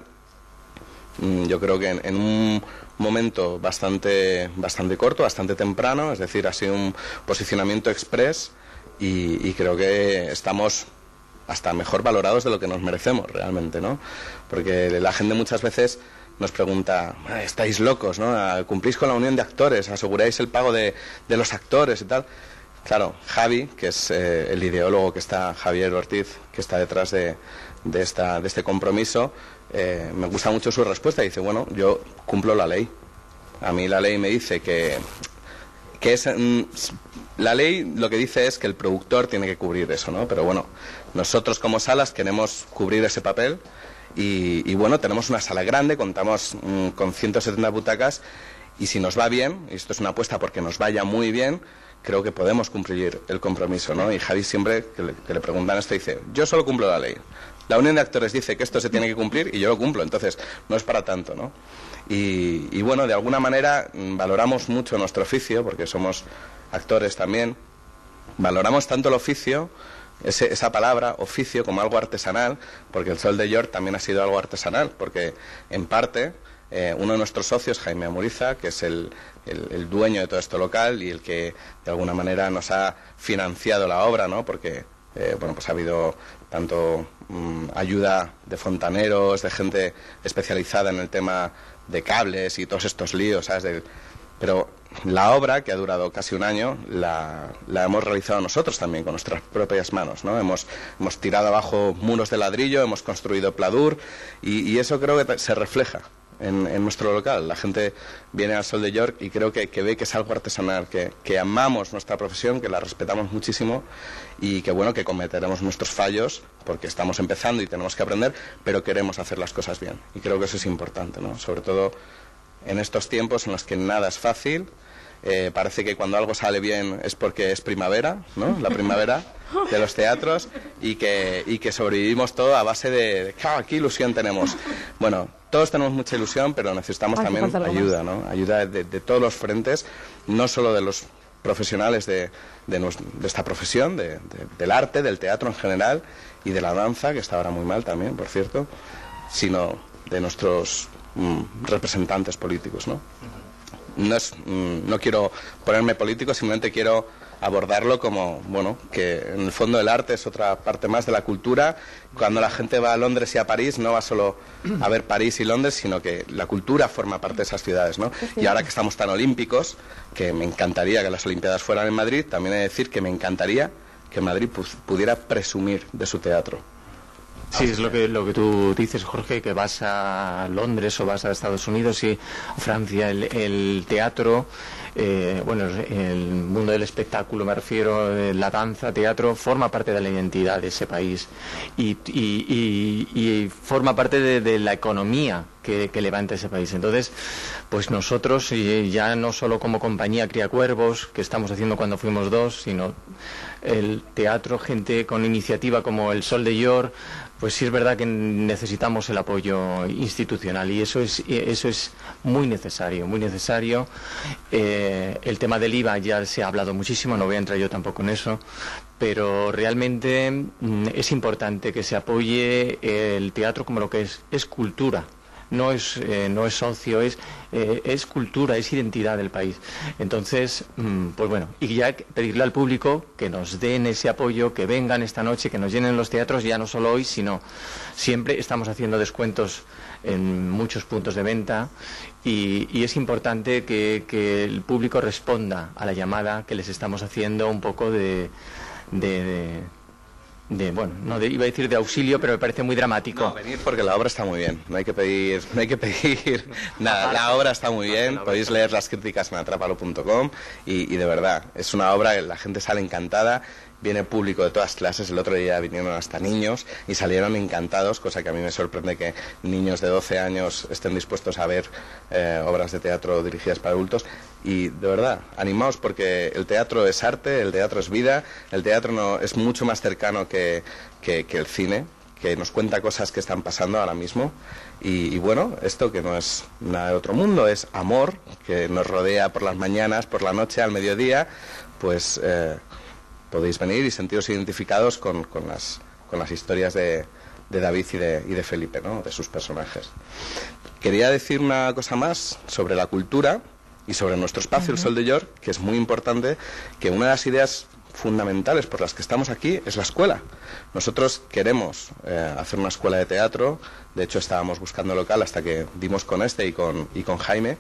Yo creo que en, en un momento bastante, bastante corto, bastante temprano, es decir, ha sido un posicionamiento express. Y, y creo que estamos hasta mejor valorados de lo que nos merecemos realmente, ¿no? Porque la gente muchas veces nos pregunta, estáis locos, ¿no? Cumplís con la unión de actores, aseguráis el pago de, de los actores y tal. Claro, Javi, que es eh, el ideólogo que está, Javier Ortiz, que está detrás de, de, esta, de este compromiso, eh, me gusta mucho su respuesta. Dice, bueno, yo cumplo la ley. A mí la ley me dice que, que es... Mm, la ley lo que dice es que el productor tiene que cubrir eso, ¿no? Pero bueno, nosotros como salas queremos cubrir ese papel y, y bueno, tenemos una sala grande, contamos mmm, con ciento setenta butacas y si nos va bien, y esto es una apuesta porque nos vaya muy bien, creo que podemos cumplir el compromiso, ¿no? Y Javi siempre que le, que le preguntan esto dice, yo solo cumplo la ley. La Unión de Actores dice que esto se tiene que cumplir y yo lo cumplo, entonces no es para tanto, ¿no? Y, y bueno, de alguna manera valoramos mucho nuestro oficio porque somos actores también, valoramos tanto el oficio, ese, esa palabra, oficio, como algo artesanal, porque el Sol de York también ha sido algo artesanal, porque en parte eh, uno de nuestros socios, Jaime Amuriza, que es el, el, el dueño de todo esto local y el que de alguna manera nos ha financiado la obra, ¿no? Porque eh, bueno, pues ha habido tanto mmm, ayuda de fontaneros, de gente especializada en el tema de cables y todos estos líos, ¿sabes? De, pero la obra, que ha durado casi un año, la, la hemos realizado nosotros también con nuestras propias manos, ¿no? Hemos, hemos tirado abajo muros de ladrillo, hemos construido pladur y, y eso creo que se refleja en, en nuestro local. La gente viene al Sol de York y creo que, que ve que es algo artesanal, que, que amamos nuestra profesión, que la respetamos muchísimo y que bueno, que cometeremos nuestros fallos porque estamos empezando y tenemos que aprender, pero queremos hacer las cosas bien y creo que eso es importante, ¿no? Sobre todo en estos tiempos en los que nada es fácil, eh, parece que cuando algo sale bien es porque es primavera, ¿no? La primavera de los teatros y que, y que sobrevivimos todo a base de, de claro, ¿qué ilusión tenemos? Bueno, todos tenemos mucha ilusión, pero necesitamos Ay, también ayuda, ¿no? Ayuda de, de todos los frentes, no solo de los profesionales de, de, nos, de esta profesión, de, de, del arte, del teatro en general y de la danza, que está ahora muy mal también, por cierto, sino de nuestros representantes políticos, ¿no? No, es, no quiero ponerme político, simplemente quiero abordarlo como, bueno, que en el fondo el arte es otra parte más de la cultura. Cuando la gente va a Londres y a París, no va solo a ver París y Londres, sino que la cultura forma parte de esas ciudades, ¿no? Y ahora que estamos tan olímpicos, que me encantaría que las Olimpiadas fueran en Madrid, también he de decir que me encantaría que Madrid pudiera presumir de su teatro. Sí, es lo que lo que tú dices, Jorge, que vas a Londres o vas a Estados Unidos y a Francia, el, el teatro, eh, bueno, el mundo del espectáculo, me refiero, eh, la danza, teatro, forma parte de la identidad de ese país y, y, y, y forma parte de, de la economía que, que levanta ese país. Entonces, pues nosotros, y ya no solo como compañía Criacuervos, que estamos haciendo cuando fuimos dos, sino el teatro, gente con iniciativa como el Sol de York, pues sí es verdad que necesitamos el apoyo institucional y eso es eso es muy necesario, muy necesario. Eh, el tema del I V A ya se ha hablado muchísimo, no voy a entrar yo tampoco en eso, pero realmente mm, es importante que se apoye el teatro como lo que es, es cultura. No es, eh, no es socio, es, eh, es cultura, es identidad del país. Entonces, mmm, pues bueno, y ya pedirle al público que nos den ese apoyo, que vengan esta noche, que nos llenen los teatros, ya no solo hoy, sino siempre estamos haciendo descuentos en muchos puntos de venta y, y es importante que, que el público responda a la llamada que les estamos haciendo un poco de... de, de de bueno, no de, iba a decir de auxilio, pero me parece muy dramático. No, venir porque la obra está muy bien, no hay que pedir, no hay que pedir nada, la obra está muy bien, podéis leer las críticas en atrápalo punto com y, y de verdad, es una obra, la gente sale encantada, viene público de todas clases, el otro día vinieron hasta niños y salieron encantados, cosa que a mí me sorprende que niños de doce años estén dispuestos a ver eh, obras de teatro dirigidas para adultos y de verdad, animaos porque el teatro es arte, el teatro es vida, el teatro no, es mucho más cercano que, que, que el cine, que nos cuenta cosas que están pasando ahora mismo y, y bueno, esto que no es nada de otro mundo, es amor que nos rodea por las mañanas, por la noche, al mediodía, pues... Eh, podéis venir y sentiros identificados con, con, las, con las historias de, de David y de, y de Felipe, ¿no? De sus personajes. Quería decir una cosa más sobre la cultura y sobre nuestro espacio, uh-huh. el Sol de York, que es muy importante, que una de las ideas fundamentales por las que estamos aquí es la escuela. Nosotros queremos eh, hacer una escuela de teatro, de hecho estábamos buscando local hasta que dimos con este y con, y con Jaime.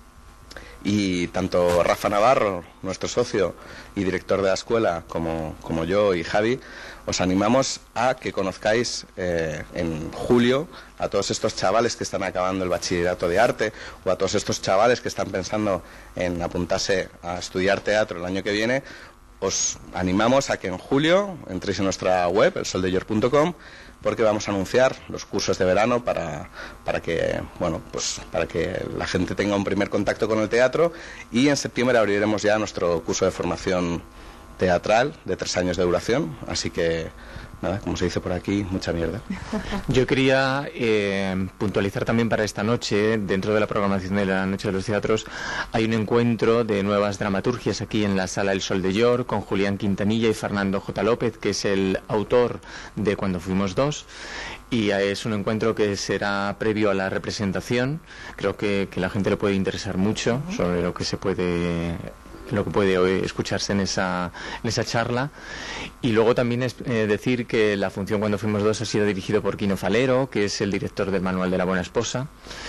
Y tanto Rafa Navarro, nuestro socio y director de la escuela, como, como yo y Javi, os animamos a que conozcáis eh, en julio a todos estos chavales que están acabando el bachillerato de arte o a todos estos chavales que están pensando en apuntarse a estudiar teatro el año que viene, os animamos a que en julio entréis en nuestra web, el sol de york punto com, porque vamos a anunciar los cursos de verano para, para que, bueno, pues para que la gente tenga un primer contacto con el teatro, y en septiembre abriremos ya nuestro curso de formación teatral de tres años de duración, así que nada, como se dice por aquí, mucha mierda. Yo quería eh, puntualizar también para esta noche, dentro de la programación de la Noche de los Teatros, hay un encuentro de nuevas dramaturgias aquí en la Sala El Sol de York con Julián Quintanilla y Fernando J. López, que es el autor de Cuando fuimos dos, y es un encuentro que será previo a la representación. Creo que, que la gente le puede interesar mucho sobre lo que se puede... lo que puede hoy escucharse en esa, en esa charla. Y luego también es eh, decir que la función Cuando fuimos dos ha sido dirigido por Quino Falero, que es el director del Manual de la Buena Esposa.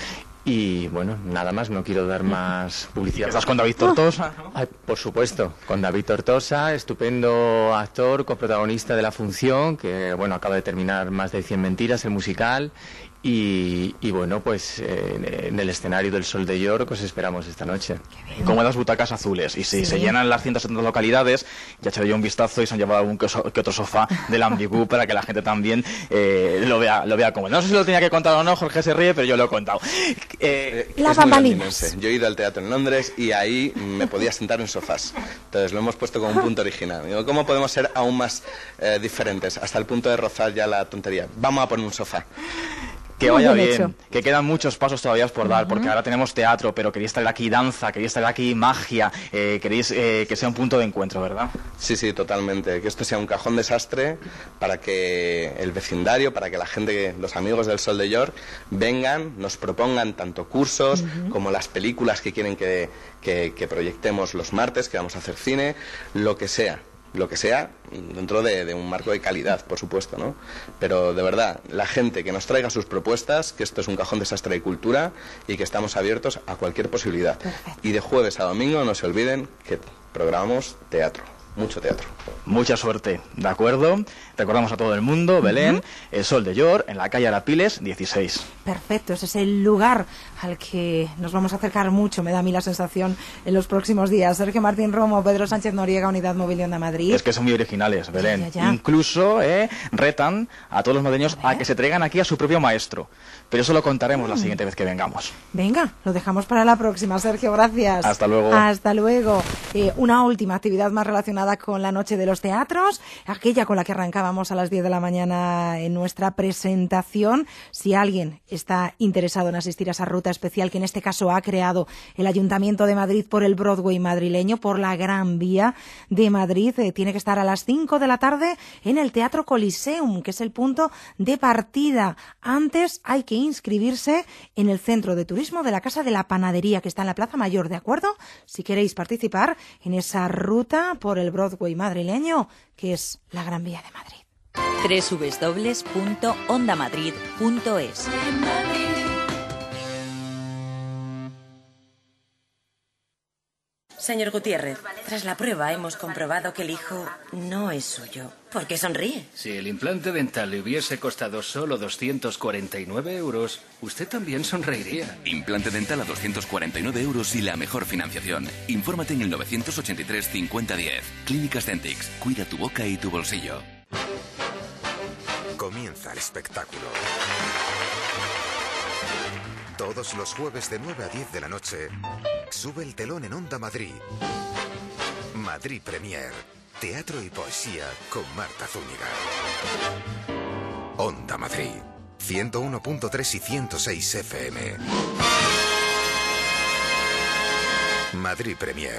Y bueno, nada más, no quiero dar más publicidad. ¿Estás con David Tortosa? Ah, por supuesto, con David Tortosa, estupendo actor, coprotagonista de la función, que bueno, acaba de terminar Más de cien mentiras, el musical. Y, y bueno, pues eh, en el escenario del Sol de York os esperamos esta noche. Como las butacas azules. Y si Sí. se llenan las ciento setenta localidades, ya echaré yo un vistazo y se han llevado algún que, que otro sofá del Ambigu para que la gente también eh, lo vea lo vea como. No sé si lo tenía que contar o no, Jorge se ríe, pero yo lo he contado. Eh, Es muy londinense. Yo he ido al teatro en Londres y ahí me podía sentar en sofás. Entonces lo hemos puesto como un punto original. Digo, ¿cómo podemos ser aún más eh, diferentes? Hasta el punto de rozar ya la tontería. Vamos a poner un sofá. Que vaya bien, que quedan muchos pasos todavía por dar, porque ahora tenemos teatro, pero queréis traer aquí danza, queréis traer aquí magia, eh, queréis eh, que sea un punto de encuentro, ¿verdad? Sí, sí, totalmente. Que esto sea un cajón desastre para que el vecindario, para que la gente, los amigos del Sol de York, vengan, nos propongan tanto cursos uh-huh. como las películas que quieren que, que, que proyectemos los martes, que vamos a hacer cine, lo que sea. Lo que sea, dentro de, de un marco de calidad, por supuesto, ¿no? Pero de verdad, la gente que nos traiga sus propuestas, que esto es un cajón desastre de cultura y que estamos abiertos a cualquier posibilidad. Perfecto. Y de jueves a domingo no se olviden que programamos teatro. Mucho teatro. Mucha suerte, ¿de acuerdo? Recordamos a todo el mundo, Belén, uh-huh. el Sol de York, en la calle Arapiles, dieciséis. Perfecto, ese es el lugar al que nos vamos a acercar mucho, me da a mí la sensación, en los próximos días. Sergio Martín Romo, Pedro Sánchez Noriega, Unidad Móvil de Onda Madrid. Es que son muy originales, Belén. Ya, ya, ya. Incluso eh, retan a todos los madrileños a, a que se traigan aquí a su propio maestro. Pero eso lo contaremos mm. la siguiente vez que vengamos. Venga, lo dejamos para la próxima, Sergio, gracias. Hasta luego. Hasta luego. Eh, una última actividad más relacionada con la Noche de los Teatros, aquella con la que arrancábamos a las diez de la mañana en nuestra presentación. Si alguien está interesado en asistir a esa ruta especial que en este caso ha creado el Ayuntamiento de Madrid por el Broadway madrileño, por la Gran Vía de Madrid, eh, tiene que estar a las cinco de la tarde en el Teatro Coliseum, que es el punto de partida. Antes hay que inscribirse en el Centro de Turismo de la Casa de la Panadería, que está en la Plaza Mayor, ¿de acuerdo? Si queréis participar en esa ruta por el Broadway madrileño, que es la Gran Vía de Madrid. doble u doble u doble u punto onda madrid punto es. Señor Gutiérrez, tras la prueba hemos comprobado que el hijo no es suyo. ¿Por qué sonríe? Si el implante dental le hubiese costado solo doscientos cuarenta y nueve euros, usted también sonreiría. Implante dental a doscientos cuarenta y nueve euros y la mejor financiación. Infórmate en el novecientos ochenta y tres cincuenta diez. Clínicas Dentix. Cuida tu boca y tu bolsillo. Comienza el espectáculo. Todos los jueves de nueve a diez de la noche, sube el telón en Onda Madrid. Madrid Premier, teatro y poesía con Marta Zúñiga. Onda Madrid, ciento uno punto tres y ciento seis F M. Madrid Premier.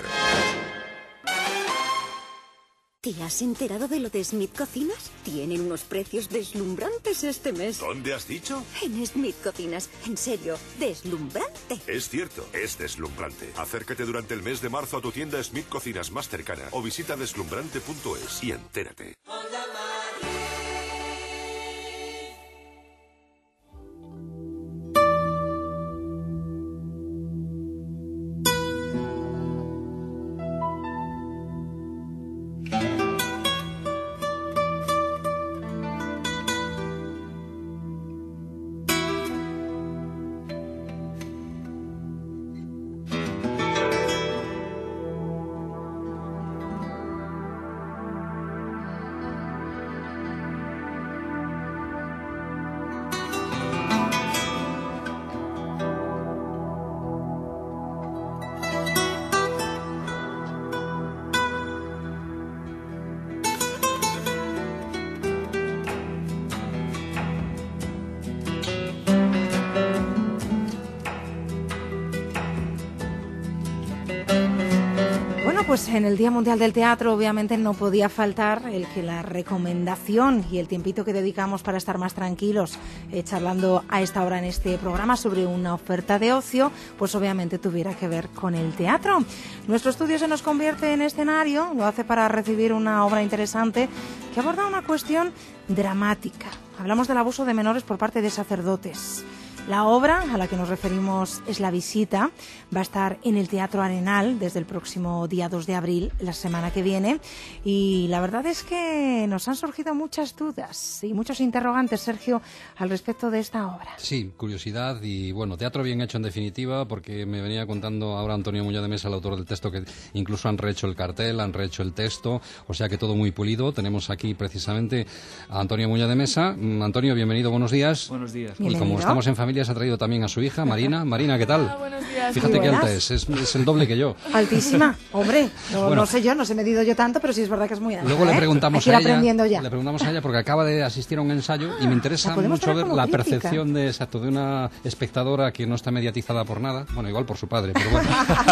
¿Te has enterado de lo de Smith Cocinas? Tienen unos precios deslumbrantes este mes. ¿Dónde has dicho? En Smith Cocinas. En serio, deslumbrante. Es cierto, es deslumbrante. Acércate durante el mes de marzo a tu tienda Smith Cocinas más cercana o visita deslumbrante punto es y entérate. pues en el Día Mundial del Teatro obviamente no podía faltar el que la recomendación y el tiempito que dedicamos para estar más tranquilos eh, charlando a esta hora en este programa sobre una oferta de ocio, pues obviamente tuviera que ver con el teatro. Nuestro estudio se nos convierte en escenario, lo hace para recibir una obra interesante que aborda una cuestión dramática. Hablamos del abuso de menores por parte de sacerdotes. La obra a la que nos referimos es La Visita. Va a estar en el Teatro Arenal desde el próximo día dos de abril, la semana que viene. Y la verdad es que nos han surgido muchas dudas y muchos interrogantes, Sergio, al respecto de esta obra. Sí, curiosidad y, bueno, teatro bien hecho en definitiva, porque me venía contando ahora Antonio Muñoz de Mesa, el autor del texto, que incluso han rehecho el cartel, han rehecho el texto, o sea que todo muy pulido. Tenemos aquí precisamente a Antonio Muñoz de Mesa. Antonio, bienvenido, buenos días. Buenos días. Y como estamos en familia, se ha traído también a su hija, Marina. Marina, ¿qué tal? Ah, buenos días. Fíjate qué alta es, es, es el doble que yo. Altísima, hombre, no, Bueno. no sé yo, no se he medido yo tanto, pero sí es verdad que es muy alta. Luego le ¿eh? preguntamos Hay que a ir ella, aprendiendo ya. le preguntamos a ella porque acaba de asistir a un ensayo y me interesa la podemos mucho tener ver como la crítica. percepción de, exacto, de una espectadora que no está mediatizada por nada, bueno, igual por su padre, pero bueno.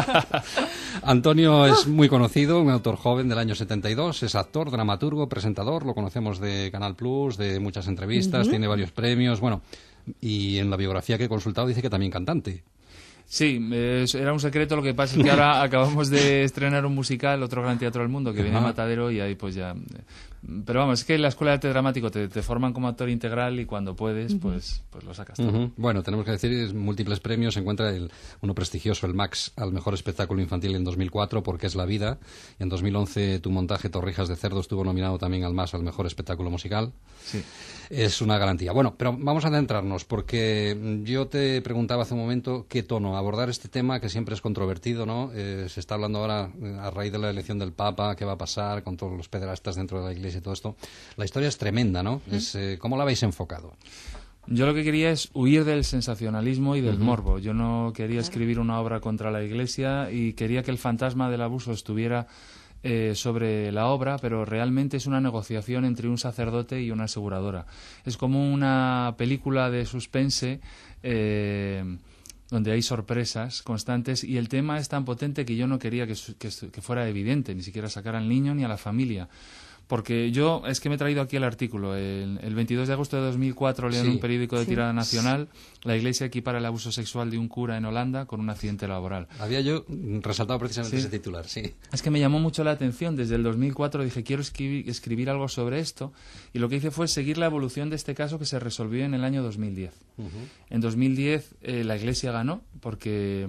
Antonio es muy conocido, un autor joven del año setenta y dos, es actor, dramaturgo, presentador, lo conocemos de Canal Plus, de muchas entrevistas, Ujú. tiene varios premios, bueno, y en la biografía que he consultado dice que también cantante. Sí, eh, era un secreto, lo que pasa es que ahora acabamos de estrenar un musical, otro gran teatro del mundo, que viene a Ajá. Matadero y ahí pues ya... Pero vamos, es que en la Escuela de Arte Dramático te, te forman como actor integral y cuando puedes, Ujú. pues, pues lo sacas todo. Ujú. Bueno, tenemos que decir, es múltiples premios. Se encuentra el, uno prestigioso, el Max, al mejor espectáculo infantil en dos mil cuatro, porque es La Vida. Y en dos mil once, tu montaje Torrijas de Cerdo estuvo nominado también al Más, al mejor espectáculo musical. Sí. Es una garantía. Bueno, pero vamos a adentrarnos, porque yo te preguntaba hace un momento qué tono abordar este tema, que siempre es controvertido, ¿no? Eh, se está hablando ahora, eh, a raíz de la elección del Papa, qué va a pasar con todos los pederastas dentro de la Iglesia y todo esto. La historia es tremenda, ¿no? Es, eh, ¿cómo la habéis enfocado? Yo lo que quería es huir del sensacionalismo y del Ujú. morbo. Yo no quería escribir una obra contra la Iglesia y quería que el fantasma del abuso estuviera eh, sobre la obra, pero realmente es una negociación entre un sacerdote y una aseguradora. Es como una película de suspense eh, donde hay sorpresas constantes y el tema es tan potente que yo no quería que, su- que, su- que fuera evidente, ni siquiera sacar al niño ni a la familia. Porque yo, es que me he traído aquí el artículo. El, el veintidós de agosto de dos mil cuatro, leo en Sí. un periódico de Sí. tirada nacional, la Iglesia equipara el abuso sexual de un cura en Holanda con un accidente laboral. Había yo resaltado precisamente Sí. ese titular, sí. Es que me llamó mucho la atención. Desde el dos mil cuatro dije, quiero escribir, escribir algo sobre esto. Y lo que hice fue seguir la evolución de este caso que se resolvió en el año dos mil diez. En dos mil diez eh, la Iglesia ganó porque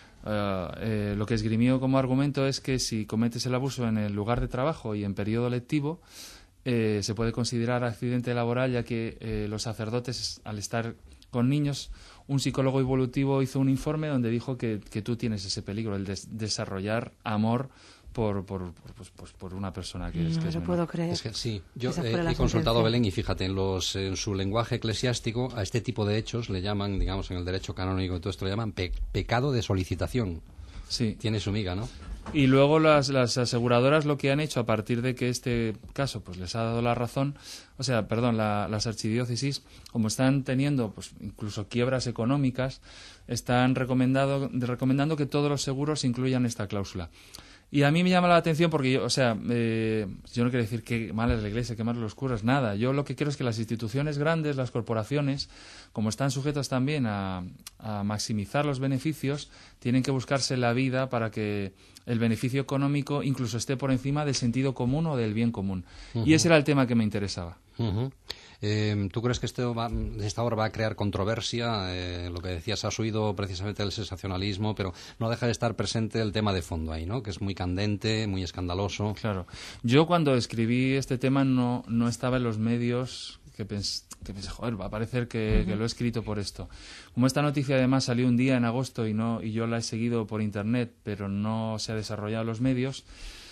eh, eh, lo que esgrimió como argumento es que si cometes el abuso en el lugar de trabajo y en periodo lectivo, eh, se puede considerar accidente laboral, ya que eh, los sacerdotes, al estar con niños, un psicólogo evolutivo hizo un informe donde dijo que, que tú tienes ese peligro, el de desarrollar amor por, por, por, pues, pues, por una persona que es, No que es lo menor. puedo creer. Es que sí, yo Esa eh, fue la he consultado a sentencia. Belén y fíjate, en, los, en su lenguaje eclesiástico a este tipo de hechos le llaman, digamos, en el derecho canónico y todo esto, le llaman pe- pecado de solicitación. Sí. Tiene su miga, ¿no? Y luego las, las aseguradoras lo que han hecho a partir de que este caso pues les ha dado la razón, o sea, perdón, la- las archidiócesis, como están teniendo pues incluso quiebras económicas, están recomendado, recomendando que todos los seguros incluyan esta cláusula. Y a mí me llama la atención porque yo, o sea, eh, yo no quiero decir que mal es la Iglesia, que mal los curas, nada. Yo lo que quiero es que las instituciones grandes, las corporaciones, como están sujetas también a, a maximizar los beneficios, tienen que buscarse la vida para que el beneficio económico incluso esté por encima del sentido común o del bien común. Ujú. Y ese era el tema que me interesaba. Ujú. Eh, ¿Tú crees que esto va, esta obra va a crear controversia? Eh, lo que decías, has oído precisamente el sensacionalismo, pero no deja de estar presente el tema de fondo ahí, ¿no? Que es muy candente, muy escandaloso. Claro. Yo cuando escribí este tema no, no estaba en los medios que, pens que pensé, joder, va a parecer que, Ujú. que lo he escrito por esto. Como esta noticia además salió un día en agosto y, no, y yo la he seguido por internet, pero no se ha desarrollado en los medios,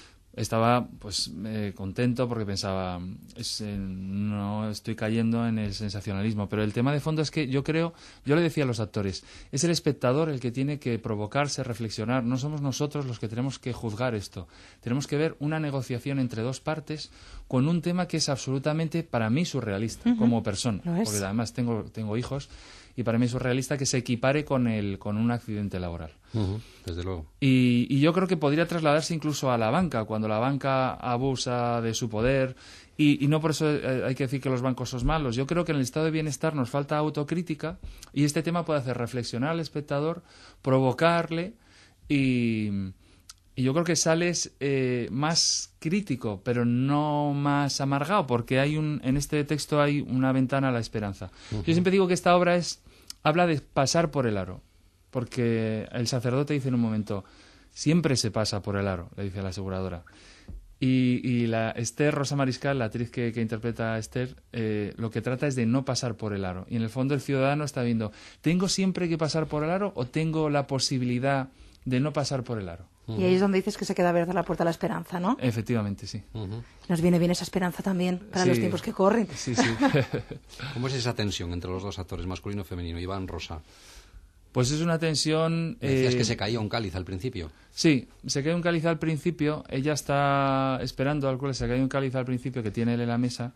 estaba pues eh, contento porque pensaba es, eh, no estoy cayendo en el sensacionalismo, pero el tema de fondo es que yo creo, yo le decía a los actores, es el espectador el que tiene que provocarse, reflexionar, no somos nosotros los que tenemos que juzgar esto, tenemos que ver una negociación entre dos partes con un tema que es absolutamente para mí surrealista Ujú. como persona, Lo es. porque además tengo, tengo hijos y para mí es surrealista que se equipare con, el, con un accidente laboral. Uh-huh, desde luego. Y, y yo creo que podría trasladarse incluso a la banca, cuando la banca abusa de su poder, y, y no por eso hay que decir que los bancos son malos. Yo creo que en el estado de bienestar nos falta autocrítica, y este tema puede hacer reflexionar al espectador, provocarle, y, y yo creo que sales eh, más crítico, pero no más amargado, porque hay un, en este texto hay una ventana a la esperanza. Uh-huh. Yo siempre digo que esta obra es habla de pasar por el aro, porque el sacerdote dice en un momento, siempre se pasa por el aro, le dice a la aseguradora. Y, y la Esther Rosa Mariscal, la actriz que, que interpreta a Esther, eh, lo que trata es de no pasar por el aro. Y en el fondo el ciudadano está viendo, ¿tengo siempre que pasar por el aro o tengo la posibilidad de no pasar por el aro? Y ahí es donde dices que se queda abierta la puerta a la esperanza, ¿no? Efectivamente, sí. Uh-huh. Nos viene bien esa esperanza también para sí. los tiempos que corren. Sí, sí. ¿Cómo es esa tensión entre los dos actores, masculino y femenino, Iván, Rosa? Pues es una tensión... Decías eh... que se caía un cáliz al principio. Sí, se cae un cáliz al principio, ella está esperando al cual se cae un cáliz al principio que tiene él en la mesa,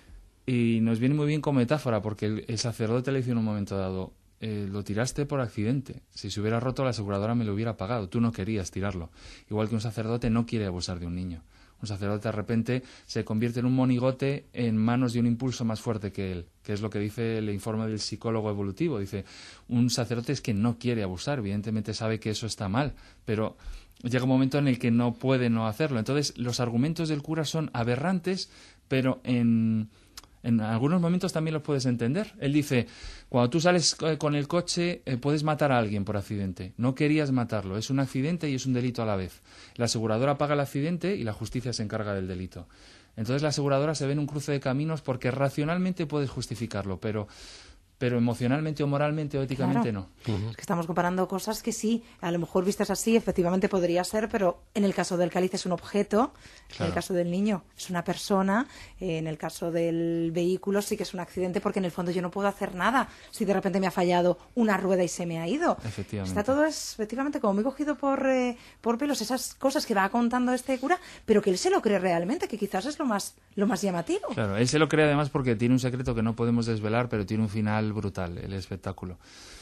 y nos viene muy bien como metáfora, porque el, el sacerdote le dice en un momento dado, eh, lo tiraste por accidente, si se hubiera roto la aseguradora me lo hubiera pagado, tú no querías tirarlo. Igual que un sacerdote no quiere abusar de un niño. Un sacerdote de repente se convierte en un monigote en manos de un impulso más fuerte que él, que es lo que dice el informe del psicólogo evolutivo. Dice, un sacerdote es que no quiere abusar, evidentemente sabe que eso está mal, pero llega un momento en el que no puede no hacerlo. Entonces, los argumentos del cura son aberrantes, pero en... En algunos momentos también los puedes entender. Él dice, cuando tú sales con el coche eh, puedes matar a alguien por accidente. No querías matarlo, es un accidente y es un delito a la vez. La aseguradora paga el accidente y la justicia se encarga del delito. Entonces la aseguradora se ve en un cruce de caminos porque racionalmente puedes justificarlo, pero... pero emocionalmente o moralmente o éticamente claro. no. Uh-huh. Es que estamos comparando cosas que sí, a lo mejor vistas así, efectivamente podría ser, pero en el caso del cáliz es un objeto, claro. En el caso del niño es una persona, eh, en el caso del vehículo sí que es un accidente, porque en el fondo yo no puedo hacer nada si de repente me ha fallado una rueda y se me ha ido. Efectivamente. Está todo es, efectivamente como muy cogido por, eh, por pelos, esas cosas que va contando este cura, pero que él se lo cree realmente, que quizás es lo más, lo más llamativo. Claro, él se lo cree además porque tiene un secreto que no podemos desvelar, pero tiene un final brutal el espectáculo.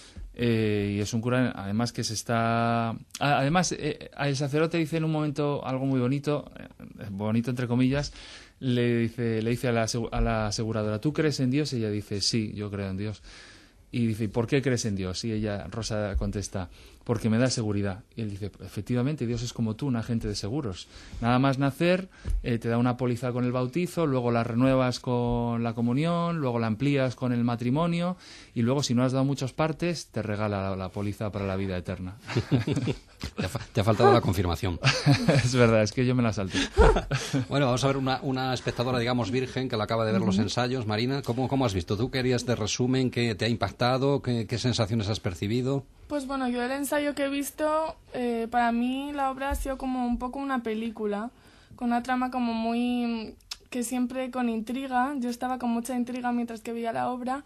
Eh, y es un cura además que se está además eh, el sacerdote dice en un momento algo muy bonito, eh, bonito entre comillas, le dice le dice a la, a la aseguradora, ¿tú crees en Dios? Y ella dice, sí, yo creo en Dios. Y dice, ¿por qué crees en Dios? Y ella, Rosa, contesta, porque me da seguridad. Y él dice, efectivamente, Dios es como tú, un agente de seguros. Nada más nacer, eh, te da una póliza con el bautizo, luego la renuevas con la comunión, luego la amplías con el matrimonio, y luego, si no has dado muchas partes, te regala la, la póliza para la vida eterna. Te ha, te ha faltado la confirmación. Es verdad, es que yo me la salté. Bueno, vamos a ver una, una espectadora, digamos, virgen, que la acaba de ver los ensayos. Marina, ¿cómo, cómo has visto? ¿Tú querías de resumen? ¿Qué te ha impactado? ¿Qué, qué sensaciones has percibido? Pues bueno, yo el ensayo que he visto, eh, para mí la obra ha sido como un poco una película, con una trama como muy... que siempre con intriga. Yo estaba con mucha intriga mientras que veía la obra,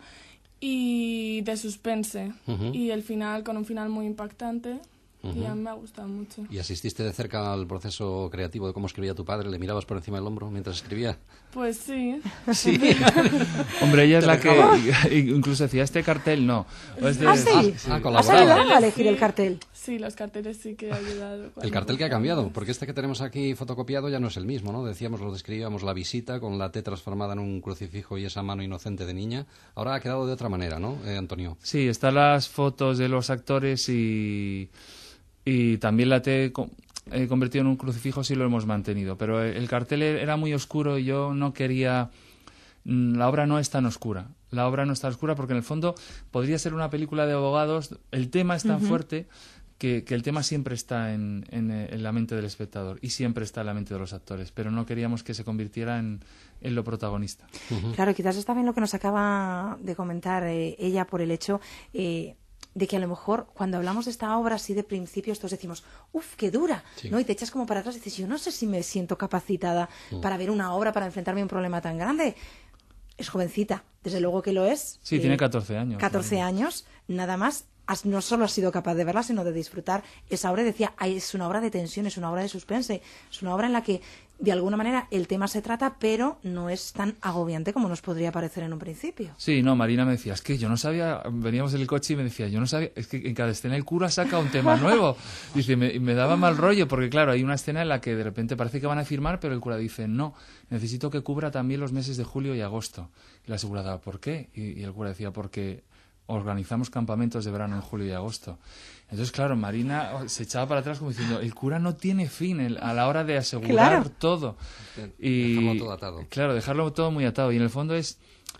y de suspense. Uh-huh. Y el final, con un final muy impactante. Uh-huh. Y a mí me ha gustado mucho. ¿Y asististe de cerca al proceso creativo de cómo escribía tu padre? ¿Le mirabas por encima del hombro mientras escribía? Pues sí. Sí. Hombre, ella es la que incluso decía, este cartel no. Este... ¿Ah, sí? Ah, ah, ¿Has ayudado a elegir el cartel? Sí, los carteles sí que he ayudado. El cartel que ha cambiado, porque este que tenemos aquí fotocopiado ya no es el mismo, ¿no? Decíamos, lo describíamos, la visita con la T transformada en un crucifijo y esa mano inocente de niña. Ahora ha quedado de otra manera, ¿no, eh, Antonio? Sí, están las fotos de los actores y... Y también la T eh, convertido en un crucifijo sí lo hemos mantenido, pero el cartel era muy oscuro y yo no quería... La obra no es tan oscura, la obra no está oscura porque en el fondo podría ser una película de abogados, el tema es tan uh-huh. fuerte que, que el tema siempre está en, en, en la mente del espectador y siempre está en la mente de los actores, pero no queríamos que se convirtiera en, en lo protagonista. Uh-huh. Claro, quizás está bien lo que nos acaba de comentar eh, ella por el hecho... Eh, de que a lo mejor cuando hablamos de esta obra así de principios todos decimos, uff, qué dura, sí. ¿no? Y te echas como para atrás y dices, yo no sé si me siento capacitada mm. para ver una obra, para enfrentarme a un problema tan grande. Es jovencita, desde luego que lo es. Sí, eh, tiene catorce años. catorce ¿no? años, nada más. Has, no solo has sido capaz de verla, sino de disfrutar esa obra. Decía, ay, es una obra de tensión, es una obra de suspense, es una obra en la que de alguna manera el tema se trata, pero no es tan agobiante como nos podría parecer en un principio. Sí, no, Marina me decía, es que yo no sabía, veníamos en el coche y me decía, yo no sabía, es que en cada escena el cura saca un tema nuevo. Dice, me, me daba mal rollo, porque claro, hay una escena en la que de repente parece que van a firmar, pero el cura dice, no, necesito que cubra también los meses de julio y agosto. Y la aseguradora, ¿por qué? Y, y el cura decía, porque organizamos campamentos de verano en julio y agosto. Entonces, claro, Marina se echaba para atrás como diciendo, el cura no tiene fin el, a la hora de asegurar claro. todo. Y, dejarlo todo atado. Claro, dejarlo todo muy atado. Y en el fondo es,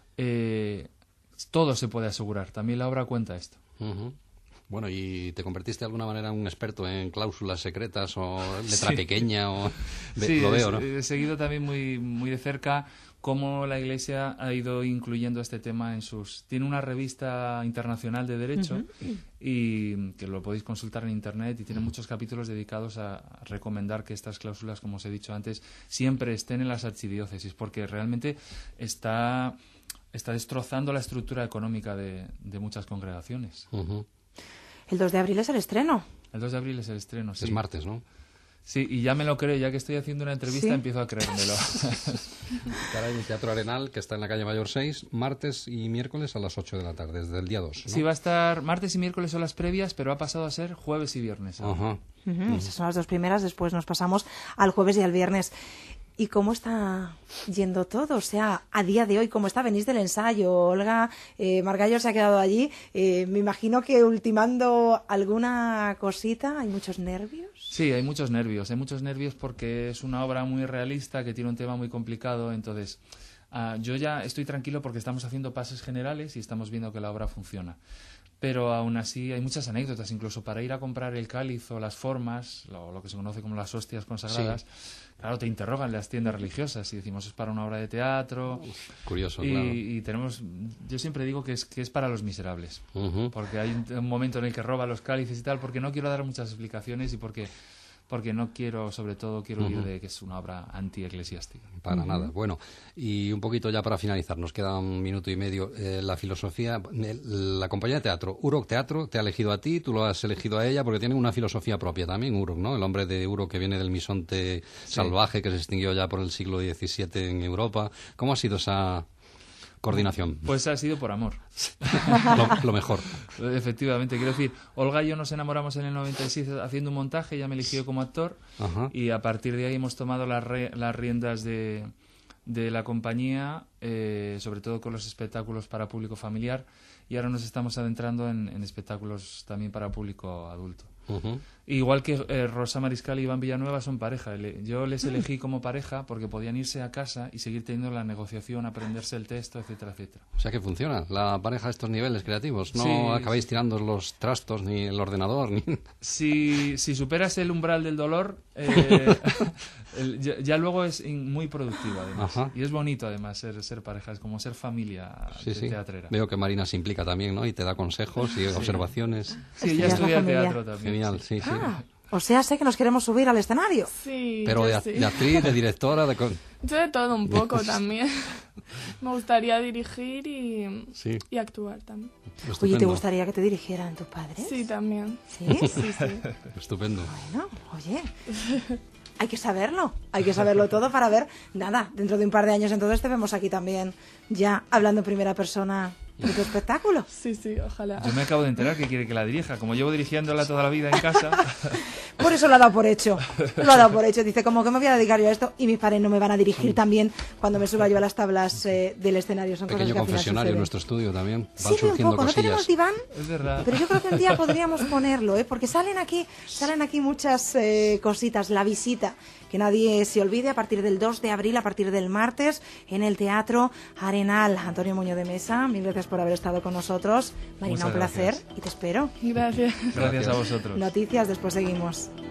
eh, todo se puede asegurar. También la obra cuenta esto. Uh-huh. Bueno, ¿y te convertiste de alguna manera en un experto en cláusulas secretas o letra sí. pequeña? O... Sí, lo veo, ¿no? He seguido también muy, muy de cerca cómo la Iglesia ha ido incluyendo este tema en sus... Tiene una revista internacional de Derecho uh-huh. y que lo podéis consultar en Internet y tiene uh-huh. muchos capítulos dedicados a recomendar que estas cláusulas, como os he dicho antes, siempre estén en las archidiócesis, porque realmente está, está destrozando la estructura económica de, de muchas congregaciones. Uh-huh. El dos de abril es el estreno. El dos de abril es el estreno, sí. Es martes, ¿no? Sí, y ya me lo creo, ya que estoy haciendo una entrevista ¿Sí? empiezo a creérmelo. Estará en el Teatro Arenal, que está en la calle Mayor seis, martes y miércoles a las ocho de la tarde, desde el día dos, ¿no? Sí, va a estar martes y miércoles son las previas, pero ha pasado a ser jueves y viernes. Ajá. Uh-huh. Uh-huh. Esas son las dos primeras, después nos pasamos al jueves y al viernes. ¿Y cómo está yendo todo? O sea, a día de hoy, ¿cómo está? Venís del ensayo, Olga, eh, Margallo se ha quedado allí. Eh, me imagino que ultimando alguna cosita, ¿hay muchos nervios? Sí, hay muchos nervios. Hay muchos nervios porque es una obra muy realista que tiene un tema muy complicado. Entonces, uh, yo ya estoy tranquilo porque estamos haciendo pases generales y estamos viendo que la obra funciona. Pero aún así hay muchas anécdotas, incluso para ir a comprar el cáliz o las formas, lo, lo que se conoce como las hostias consagradas. Sí. Claro, te interrogan las tiendas religiosas y decimos, es para una obra de teatro. Curioso, y, claro. Y tenemos, yo siempre digo que es, que es para los miserables. Uh-huh. Porque hay un, un momento en el que roba los cálices y tal, porque no quiero dar muchas explicaciones y porque... porque no quiero, sobre todo, quiero huir uh-huh. de que es una obra anti-eclesiástica. Para uh-huh. nada. Bueno, y un poquito ya para finalizar, nos queda un minuto y medio. Eh, la filosofía, la compañía de teatro, Urok Teatro, te ha elegido a ti, tú lo has elegido a ella, porque tienen una filosofía propia también, Urok, ¿no? El hombre de Urok que viene del misonte sí. salvaje, que se extinguió ya por el siglo diecisiete en Europa. ¿Cómo ha sido esa coordinación? Pues ha sido por amor. lo, lo mejor. Efectivamente, quiero decir, Olga y yo nos enamoramos en el noventa y seis haciendo un montaje, ella me eligió como actor. Ajá. Y a partir de ahí hemos tomado las, re, las riendas de, de la compañía, eh, sobre todo con los espectáculos para público familiar, y ahora nos estamos adentrando en, en espectáculos también para público adulto. Uh-huh. Igual que eh, Rosa Mariscal y Iván Villanueva son pareja. Yo les elegí como pareja porque podían irse a casa y seguir teniendo la negociación, aprenderse el texto, etcétera, etcétera. O sea que funciona la pareja a estos niveles creativos. No sí, acabáis tirando los trastos ni el ordenador. Ni... Si, si superas el umbral del dolor, eh, el, ya, ya luego es muy productivo además. Ajá. Y es bonito además ser, ser pareja, es como ser familia sí, de sí. teatrera. Veo que Marina se implica también, ¿no? Y te da consejos y sí. observaciones. Sí, ella estudia teatro también. Genial, sí, sí. Ah, o sea, sé que nos queremos subir al escenario. Sí, pero de, sí. de actriz, de directora, de... Yo de todo un poco también. Me gustaría dirigir y, sí. y actuar también. Estupendo. Oye, ¿te gustaría que te dirigieran tus padres? Sí, también. ¿Sí? Sí, sí. Estupendo. Bueno, oye... Hay que saberlo, hay que saberlo todo para ver, nada, dentro de un par de años entonces te vemos aquí también, ya hablando en primera persona de tu espectáculo. Sí, sí, ojalá. Yo me acabo de enterar que quiere que la dirija, como llevo dirigiéndola toda la vida en casa. Por eso lo ha dado por hecho, lo ha dado por hecho, dice, como que me voy a dedicar yo a esto y mis padres no me van a dirigir también cuando me suba yo a las tablas eh, del escenario. Son pequeño cosas que confesionario en nuestro estudio también, van sí, surgiendo un poco. cosillas. No tenemos diván, es verdad. Pero yo creo que un día podríamos ponerlo, ¿eh? Porque salen aquí, salen aquí muchas eh, cositas, la visita. Que nadie se olvide, a partir del dos de abril, a partir del martes, en el Teatro Arenal. Antonio Muñoz de Mesa, mil gracias por haber estado con nosotros. Marina, muchas un placer gracias. y te espero. Gracias. Gracias a vosotros. Noticias, después seguimos.